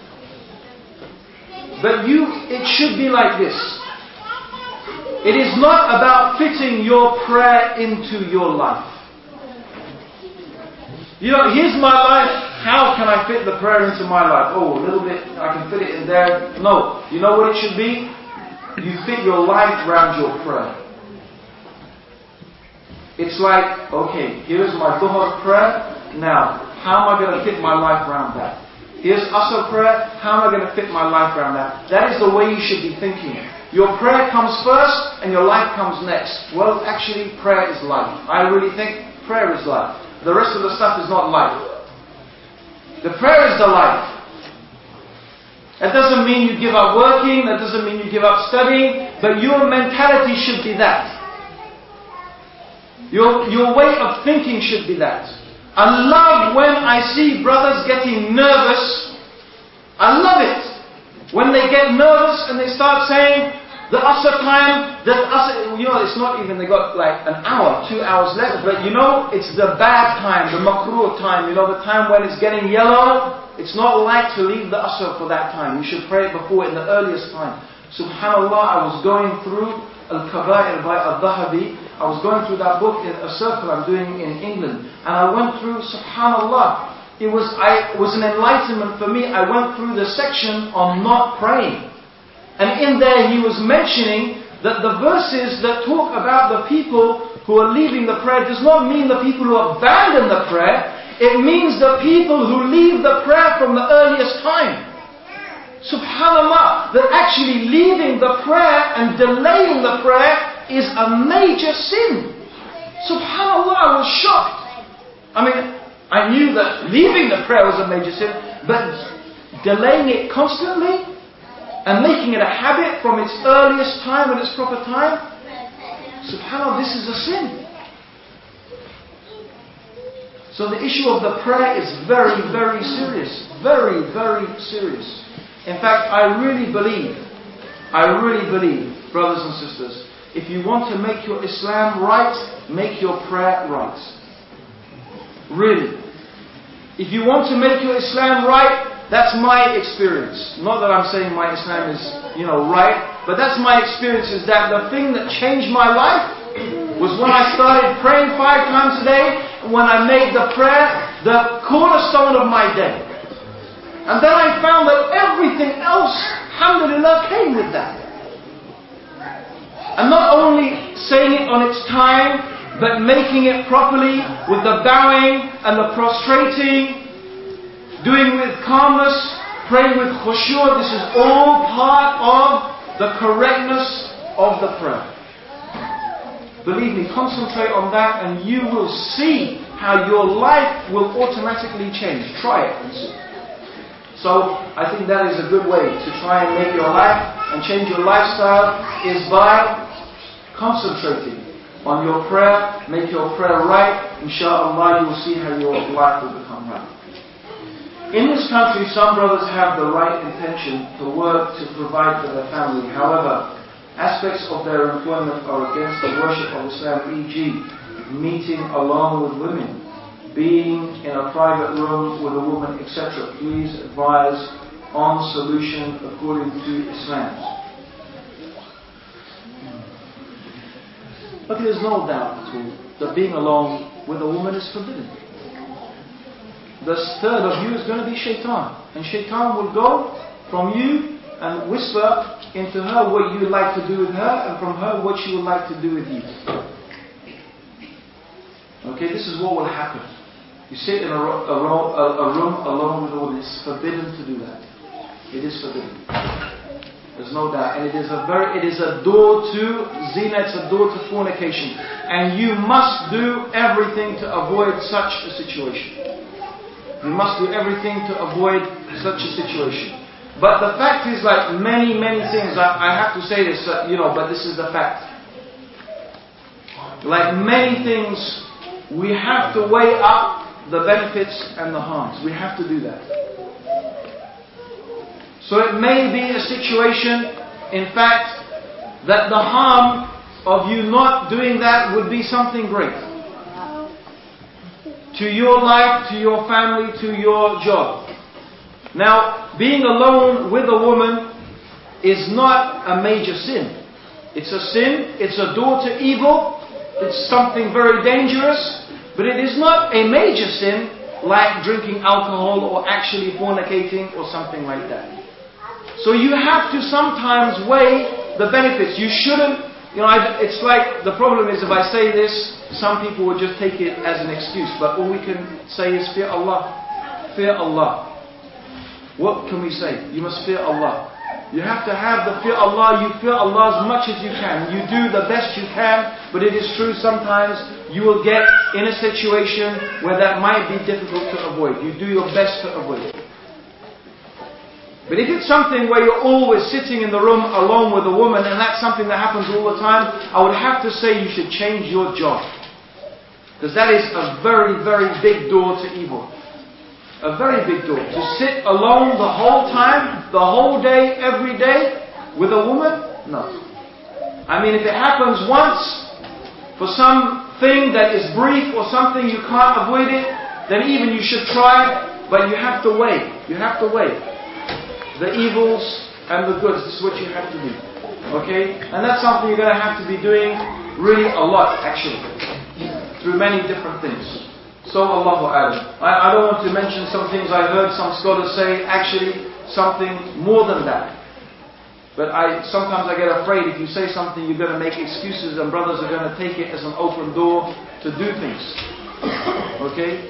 But you, it should be like this. It is not about fitting your prayer into your life. You know, here's my life, how can I fit the prayer into my life? Oh, a little bit, I can fit it in there. No, you know what it should be? You fit your life around your prayer. It's like, okay, here's my Dhuhr prayer. Now, how am I going to fit my life around that? Here's Asr prayer. How am I going to fit my life around that? That is the way you should be thinking. Your prayer comes first and your life comes next. Well, actually, prayer is life. I really think prayer is life. The rest of the stuff is not life. The prayer is the life. That doesn't mean you give up working. That doesn't mean you give up studying. But your mentality should be that. Your, your way of thinking should be that. I love when I see brothers getting nervous. I love it. When they get nervous and they start saying, the Asr time, the Asr, you know, it's not even, they got like an hour, two hours left, but you know, it's the bad time, the makruh time, you know, the time when it's getting yellow. It's not right to leave the Asr for that time. You should pray it before in the earliest time. Subhanallah, I was going through Al-Kaba'ir by Al-Dhahabi. I was going through that book in a circle I'm doing in England. And I went through, subhanallah, it was, I, it was an enlightenment for me. I went through the section on not praying. And in there he was mentioning that the verses that talk about the people who are leaving the prayer does not mean the people who abandon the prayer. It means the people who leave the prayer from the earliest time. Subhanallah, that actually leaving the prayer and delaying the prayer is a major sin. Subhanallah, I was shocked. I mean, I knew that leaving the prayer was a major sin, but delaying it constantly and making it a habit from its earliest time and its proper time, subhanallah, this is a sin. So the issue of the prayer is very, very serious. Very, very serious. In fact, I really believe, I really believe, brothers and sisters, if you want to make your Islam right, make your prayer right. Really. If you want to make your Islam right, that's my experience. Not that I'm saying my Islam is, you know, right, but that's my experience, is that the thing that changed my life was when I started praying five times a day, when I made the prayer the cornerstone of my day. And then I found that everything else, alhamdulillah, came with that. And not only saying it on its time, but making it properly with the bowing and the prostrating, doing with calmness, praying with khushu'. This is all part of the correctness of the prayer. Believe me, concentrate on that and you will see how your life will automatically change. Try it and see. So, I think that is a good way to try and make your life and change your lifestyle, is by concentrating on your prayer. Make your prayer right. Inshallah, you will see how your life will become right. In this country, some brothers have the right intention to work to provide for their family. However, aspects of their employment are against the worship of Islam, for example, meeting alone with women, being in a private room with a woman, et cetera. Please advise on solution according to Islam. But there's no doubt at all that being alone with a woman is forbidden. The third of you is going to be shaitan. And shaitan will go from you and whisper into her what you would like to do with her, and from her what she would like to do with you. Okay, this is what will happen. You sit in a, ro- a, ro- a, a room alone with a woman. It's forbidden to do that. It is forbidden. There's no doubt. And it is a very, it is a door to zina, it's a door to fornication. And you must do everything to avoid such a situation. You must do everything to avoid such a situation. But the fact is, like many, many things, I, I have to say this, uh, you know, but this is the fact. Like many things, we have to weigh up the benefits and the harms. We have to do that. So it may be a situation, in fact, that the harm of you not doing that would be something great. To your life, to your family, to your job. Now, being alone with a woman is not a major sin. It's a sin, it's a door to evil, it's something very dangerous, but it is not a major sin like drinking alcohol or actually fornicating or something like that. So you have to sometimes weigh the benefits. You shouldn't, you know, I, it's like, the problem is if I say this, some people will just take it as an excuse. But all we can say is fear Allah. Fear Allah. What can we say? You must fear Allah. You have to have the fear Allah. You fear Allah as much as you can. You do the best you can. But it is true, sometimes you will get in a situation where that might be difficult to avoid. You do your best to avoid it. But if it's something where you're always sitting in the room alone with a woman, and that's something that happens all the time, I would have to say you should change your job. Because that is a very, very big door to evil. A very big door. To sit alone the whole time, the whole day, every day, with a woman? No. I mean, if it happens once, for something that is brief or something you can't avoid it, then even you should try, but you have to weigh. You have to weigh the evils and the goods. This is what you have to do. Okay? And that's something you're going to have to be doing really a lot, actually. Through many different things. So, Allahu A'lam. I, I don't want to mention some things I heard some scholars say, actually something more than that. But I sometimes I get afraid if you say something, you're going to make excuses and brothers are going to take it as an open door to do things. Okay?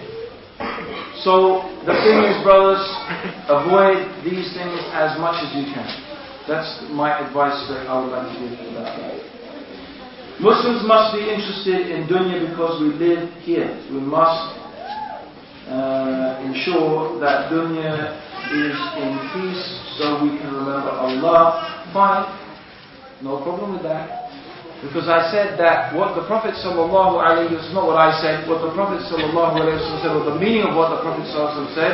So, the thing is, brothers, avoid these things as much as you can. That's my advice that I would like to give to that. Muslims must be interested in dunya because we live here. We must uh, ensure that dunya is in peace so we can remember Allah. Fine. No problem with that. Because I said that what the Prophet sallallahu alaihi wasallam, not what I said, what the Prophet sallallahu alaihi wasallam said, or the meaning of what the Prophet sallallahu alaihi wasallam said,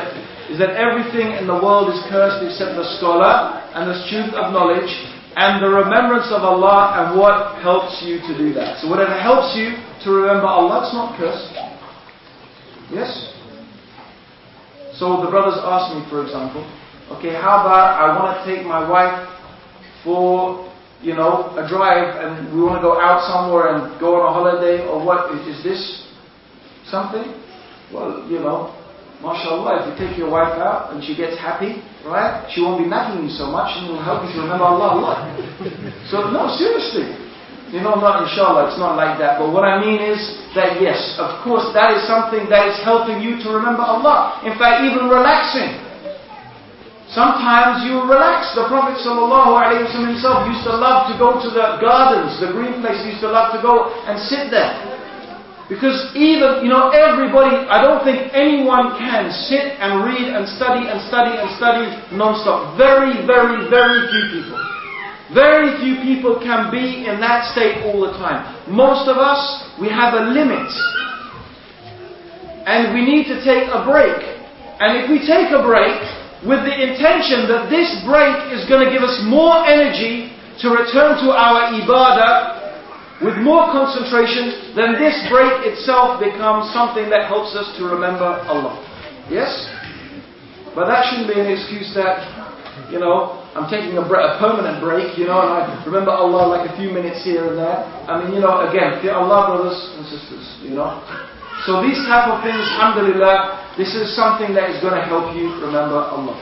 is that everything in the world is cursed except the scholar and the student of knowledge and the remembrance of Allah and what helps you to do that. So whatever helps you to remember Allah, it's not cursed. Yes? So the brothers asked me, for example, okay, how about I want to take my wife for, you know, a drive and we want to go out somewhere and go on a holiday or what? Is, is this something? Well, you know, mashallah, if you take your wife out and she gets happy, right, she won't be nagging you so much and it will help you to remember Allah a lot. So, no, seriously. You know, not inshallah, it's not like that. But what I mean is that yes, of course, that is something that is helping you to remember Allah. In fact, even relaxing. Sometimes you relax. The Prophet ﷺ himself used to love to go to the gardens, the green place. He used to love to go and sit there. Because even, you know, everybody, I don't think anyone can sit and read and study and study and study non-stop. Very, very, very few people. Very few people can be in that state all the time. Most of us, we have a limit. And we need to take a break. And if we take a break with the intention that this break is going to give us more energy to return to our ibadah with more concentration, then this break itself becomes something that helps us to remember Allah. Yes? But that shouldn't be an excuse that, you know, I'm taking a, bre- a permanent break, you know, and I remember Allah like a few minutes here and there. I mean, you know, again, fear Allah, brothers and sisters, you know. So these type of things, alhamdulillah, this is something that is going to help you remember Allah.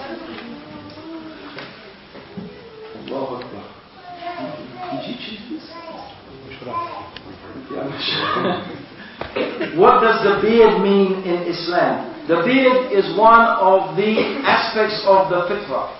Allahu Akbar. Did you choose this? What does the beard mean in Islam? The beard is one of the aspects of the fitrah.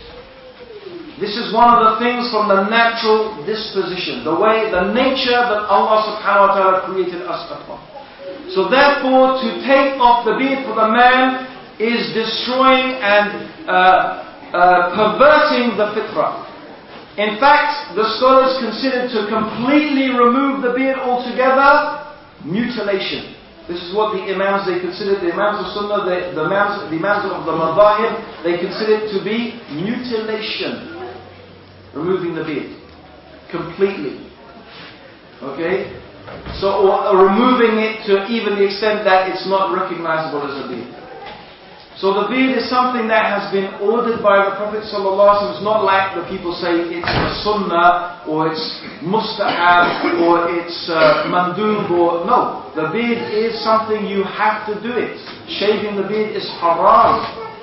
This is one of the things from the natural disposition, the way, the nature that Allah subhanahu wa ta'ala created us upon. So therefore, to take off the beard for the man is destroying and uh, uh, perverting the fitrah. In fact, the scholars considered to completely remove the beard altogether, mutilation. This is what the Imams, they considered, the Imams of Sunnah, the, the, Imams, the Imams of the Madhahib, they considered to be mutilation. Removing the beard. Completely. Okay? So, or, or removing it to even the extent that it's not recognizable as a beard. So the beard is something that has been ordered by the Prophet ﷺ. It's not like the people say it's a sunnah, or it's mustahab, or it's uh, mandub, or no. The beard is something you have to do it. Shaving the beard is haram.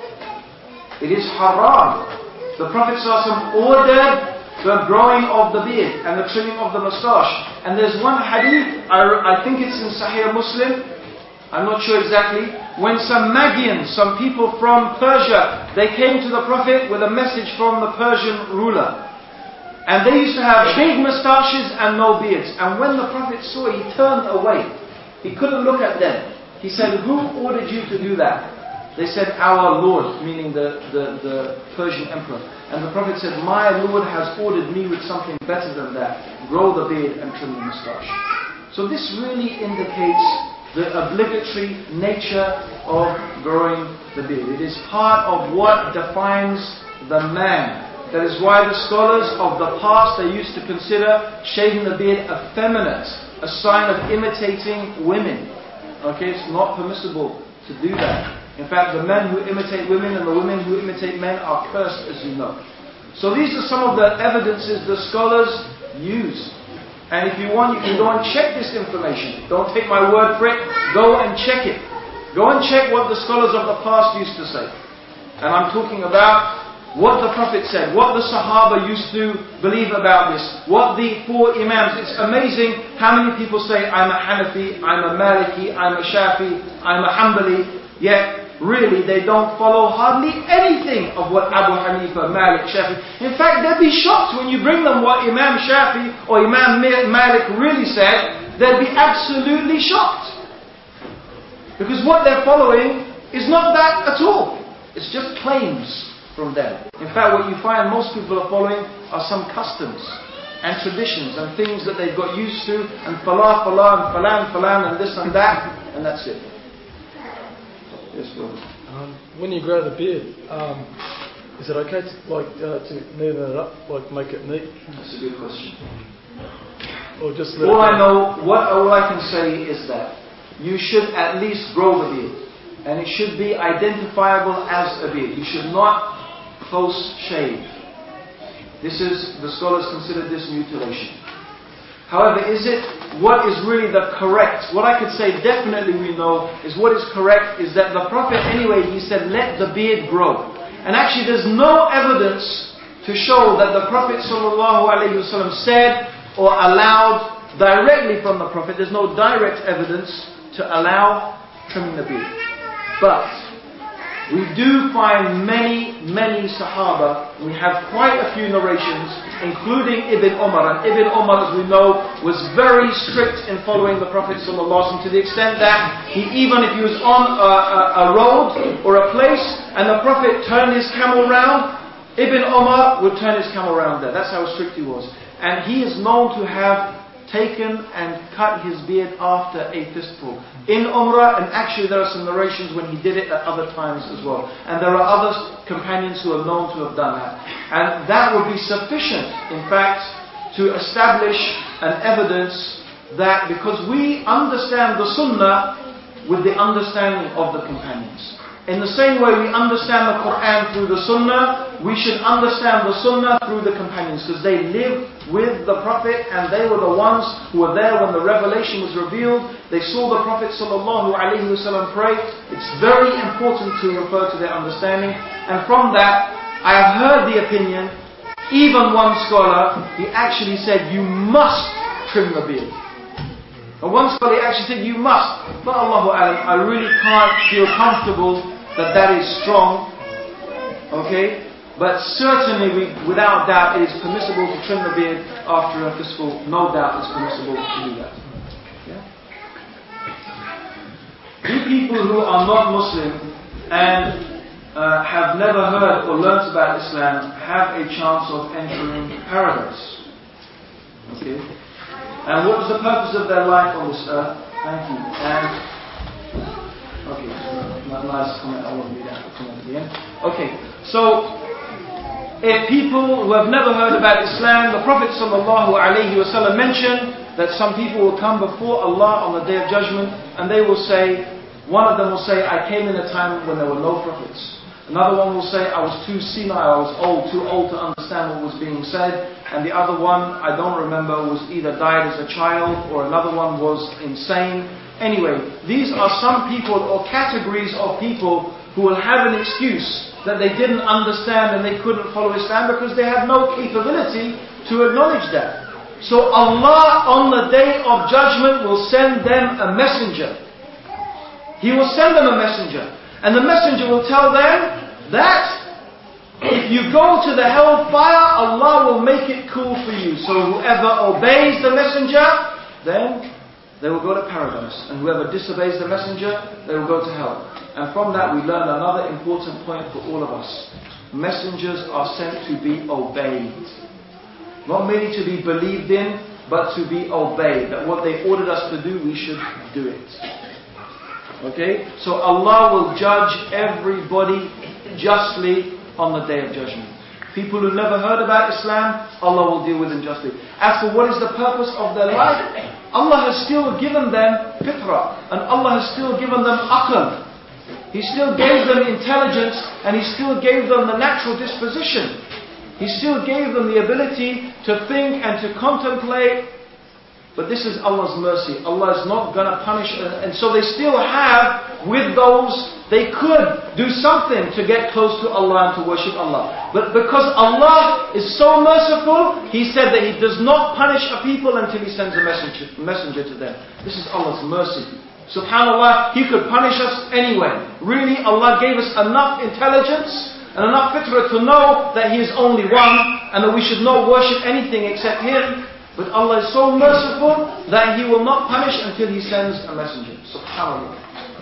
It is haram. The Prophet ﷺ ordered the growing of the beard and the trimming of the moustache. And there's one hadith, I, I think it's in Sahih Muslim, I'm not sure exactly, when some Magians, some people from Persia, they came to the Prophet with a message from the Persian ruler. And they used to have big moustaches and no beards. And when the Prophet saw it, he turned away. He couldn't look at them. He said, "Who ordered you to do that?" They said, "Our Lord," meaning the, the, the Persian emperor. And the Prophet said, "My Lord has ordered me with something better than that. Grow the beard and trim the moustache." So this really indicates the obligatory nature of growing the beard. It is part of what defines the man. That is why the scholars of the past, they used to consider shaving the beard effeminate, a sign of imitating women. Okay, it's not permissible to do that. In fact, the men who imitate women and the women who imitate men are cursed, as you know. So these are some of the evidences the scholars use. And if you want, you can go and check this information. Don't take my word for it. Go and check it. Go and check what the scholars of the past used to say. And I'm talking about what the Prophet said, what the Sahaba used to believe about this, what the four Imams. It's amazing how many people say, "I'm a Hanafi, I'm a Maliki, I'm a Shafi, I'm a Hanbali," yet really they don't follow hardly anything of what Abu Hanifa, Malik, Shafi. In fact, they'd be shocked when you bring them what Imam Shafi or Imam Malik really said. They'd be absolutely shocked. Because what they're following is not that at all. It's just claims from them. In fact, what you find most people are following are some customs and traditions and things that they've got used to, and falah, falah, and falan, falan, and this and that, and that's it. Yes, brother. Um, when you grow the beard, um, is it okay to like uh, to neaten it up, like make it neat? That's a good question. Or just let All it I know, what all I can say is that you should at least grow the beard, and it should be identifiable as a beard. You should not close shave. This is, the scholars consider this mutilation. However, is it what is really the correct? What I could say definitely we know is what is correct is that the Prophet anyway, he said, let the beard grow. And actually there's no evidence to show that the Prophet ﷺ said or allowed directly from the Prophet. There's no direct evidence to allow trimming the beard. But we do find many, many Sahaba, we have quite a few narrations, including Ibn Umar. And Ibn Umar, as we know, was very strict in following the Prophet ﷺ to the extent that he, even if he was on a, a, a road or a place and the Prophet turned his camel round, Ibn Umar would turn his camel round there. That's how strict he was. And he is known to have taken and cut his beard after a fistful in Umrah, and actually there are some narrations when he did it at other times as well. And there are other companions who are known to have done that. And that would be sufficient, in fact, to establish an evidence that because we understand the Sunnah with the understanding of the companions. In the same way we understand the Quran through the Sunnah, we should understand the Sunnah through the companions, because they lived with the Prophet and they were the ones who were there when the revelation was revealed. They saw the Prophet sallallahu alaihi wasallam pray. It's very important to refer to their understanding. And from that, I have heard the opinion, even one scholar, he actually said, you must trim the beard. And one scholar actually said, you must. But Allahu Alam, I really can't feel comfortable that that is strong. Okay? But certainly, we, without doubt, it is permissible to trim the beard after a fistful. No doubt it's permissible to do that. Yeah? Do people who are not Muslim and uh, have never heard or learnt about Islam have a chance of entering paradise? Okay? And what was the purpose of their life on this earth? Thank you. And okay, nice comment. I won't read that comment at the end. Okay, so if people who have never heard about Islam, the Prophet sallallahu alaihi wasallam mentioned that some people will come before Allah on the Day of Judgment, and they will say, one of them will say, I came in a time when there were no prophets. Another one will say, I was too senile, I was old, too old to understand what was being said. And the other one, I don't remember, was either died as a child or another one was insane. Anyway, these are some people or categories of people who will have an excuse that they didn't understand and they couldn't follow Islam because they had no capability to acknowledge that. So Allah on the Day of Judgment will send them a messenger. He will send them a messenger. And the messenger will tell them that if you go to the hellfire, Allah will make it cool for you. So whoever obeys the messenger, then they will go to paradise. And whoever disobeys the messenger, they will go to hell. And from that we learn another important point for all of us. Messengers are sent to be obeyed. Not merely to be believed in, but to be obeyed. That what they ordered us to do, we should do it. Okay? So Allah will judge everybody justly on the Day of Judgment. People who never heard about Islam, Allah will deal with them justly. As for what is the purpose of their life, Allah has still given them fitrah, and Allah has still given them aql. He still gave them intelligence, and He still gave them the natural disposition. He still gave them the ability to think and to contemplate. But this is Allah's mercy. Allah is not going to punish. And so they still have, with those, they could do something to get close to Allah and to worship Allah. But because Allah is so merciful, He said that He does not punish a people until He sends a messenger, messenger to them. This is Allah's mercy. SubhanAllah, He could punish us anyway. Really, Allah gave us enough intelligence and enough fitrah to know that He is only one and that we should not worship anything except Him. But Allah is so merciful that He will not punish until He sends a messenger. SubhanAllah.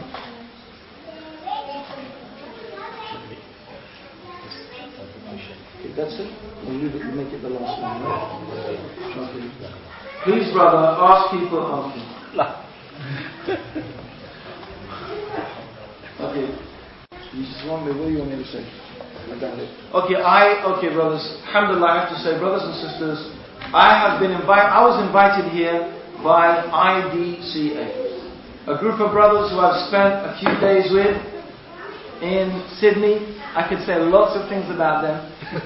Okay, that's it? Or you make it the last one, right? Okay. Please, brother, ask people. Okay. Okay. You just want me, what do you want me to say? I got it. Okay, I, okay brothers, alhamdulillah, I have to say, brothers and sisters, I have been invited, I was invited here by I D C A, a group of brothers who I've spent a few days with in Sydney. I could say lots of things about them,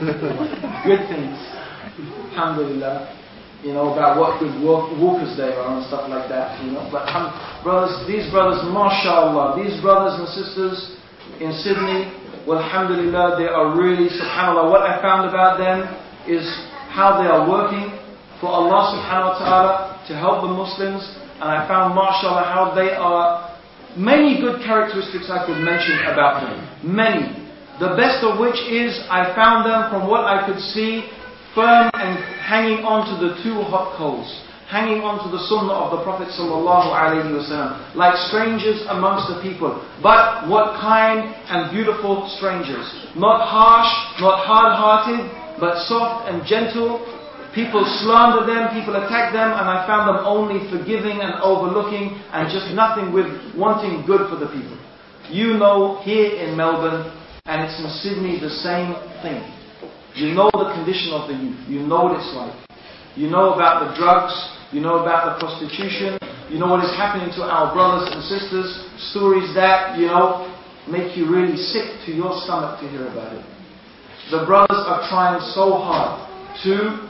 good things, alhamdulillah, you know, about what good walk, walkers they are and stuff like that, you know. But um, brothers, these brothers, mashallah, these brothers and sisters in Sydney, well, alhamdulillah, they are really, subhanallah, what I found about them is how they are working for Allah subhanahu wa ta'ala to help the Muslims. And I found, mashallah, how they are, many good characteristics I could mention about them. Many. The best of which is, I found them, from what I could see, firm and hanging on to the two hot coals. Hanging on to the sunnah of the Prophet sallallahu alaihi wasallam, like strangers amongst the people. But what kind and beautiful strangers. Not harsh, not hard-hearted, but soft and gentle. People slander them, people attack them, and I found them only forgiving and overlooking, and just nothing with wanting good for the people. You know, here in Melbourne, and it's in Sydney, the same thing. You know the condition of the youth. You know what it's like. You know about the drugs. You know about the prostitution. You know what is happening to our brothers and sisters. Stories that, you know, make you really sick to your stomach to hear about it. The brothers are trying so hard to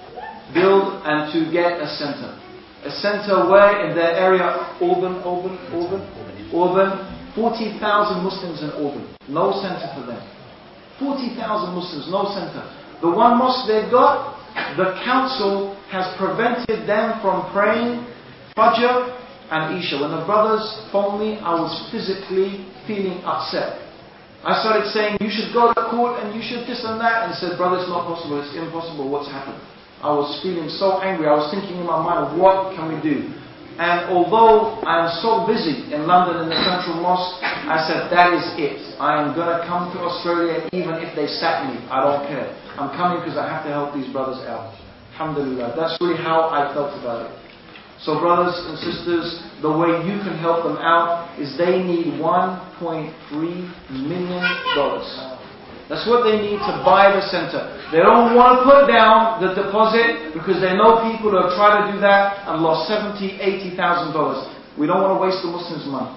build and to get a center. A center where in their area, Auburn, Auburn, Auburn, Auburn, forty thousand Muslims in Auburn. No center for them. forty thousand Muslims, no center. The one mosque they've got, the council has prevented them from praying Fajr and Isha. When the brothers phoned me, I was physically feeling upset. I started saying, you should go to court and you should this and that. And said, brother, it's not possible, it's impossible, what's happened? I was feeling so angry. I was thinking in my mind, what can we do? And although I'm so busy in London in the Central Mosque, I said, that is it. I am going to come to Australia even if they sack me. I don't care. I'm coming because I have to help these brothers out. Alhamdulillah. That's really how I felt about it. So brothers and sisters, the way you can help them out is they need one point three million dollars. That's what they need to buy the center. They don't want to put down the deposit because they know people who have tried to do that and lost seventy thousand dollars, eighty thousand dollars. We don't want to waste the Muslims' money.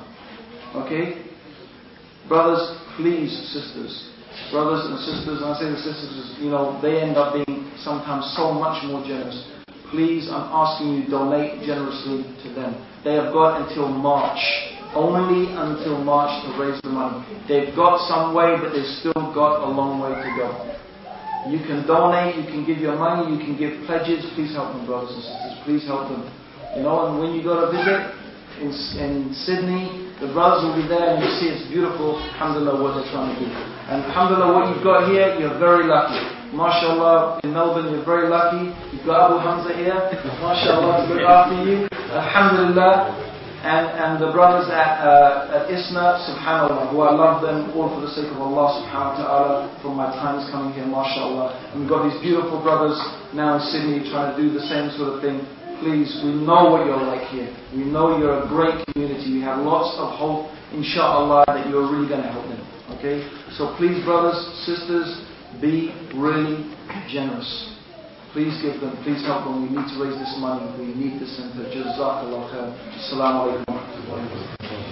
Okay? Brothers, please, sisters. Brothers and sisters, and I say the sisters, you know, they end up being sometimes so much more generous. Please, I'm asking you, donate generously to them. They have got until March. Only until March to raise the money. They've got some way, but they've still got a long way to go. You can donate, you can give your money, you can give pledges. Please help them, brothers and sisters. Please help them. You know, and when you go to visit in, in Sydney, the brothers will be there and you see it's beautiful. Alhamdulillah, what they're trying to do. And alhamdulillah, what you've got here, you're very lucky. MashaAllah, in Melbourne, you're very lucky. You've got Abu Hamza here. MashaAllah, good after you. Alhamdulillah. And, and the brothers at, uh, at ISNA, subhanAllah, who I love them all for the sake of Allah subhanahu wa ta'ala, from my times coming here, mashallah. And we've got these beautiful brothers now in Sydney trying to do the same sort of thing. Please, we know what you're like here. We know you're a great community. We have lots of hope, inshallah, that you're really going to help them. Okay? So please, brothers, sisters, be really generous. Please give them, please help them. We need to raise this money. We need this center. Jazakallah khair. Assalamu alaikum wa rahmatullahi wa barakatuh.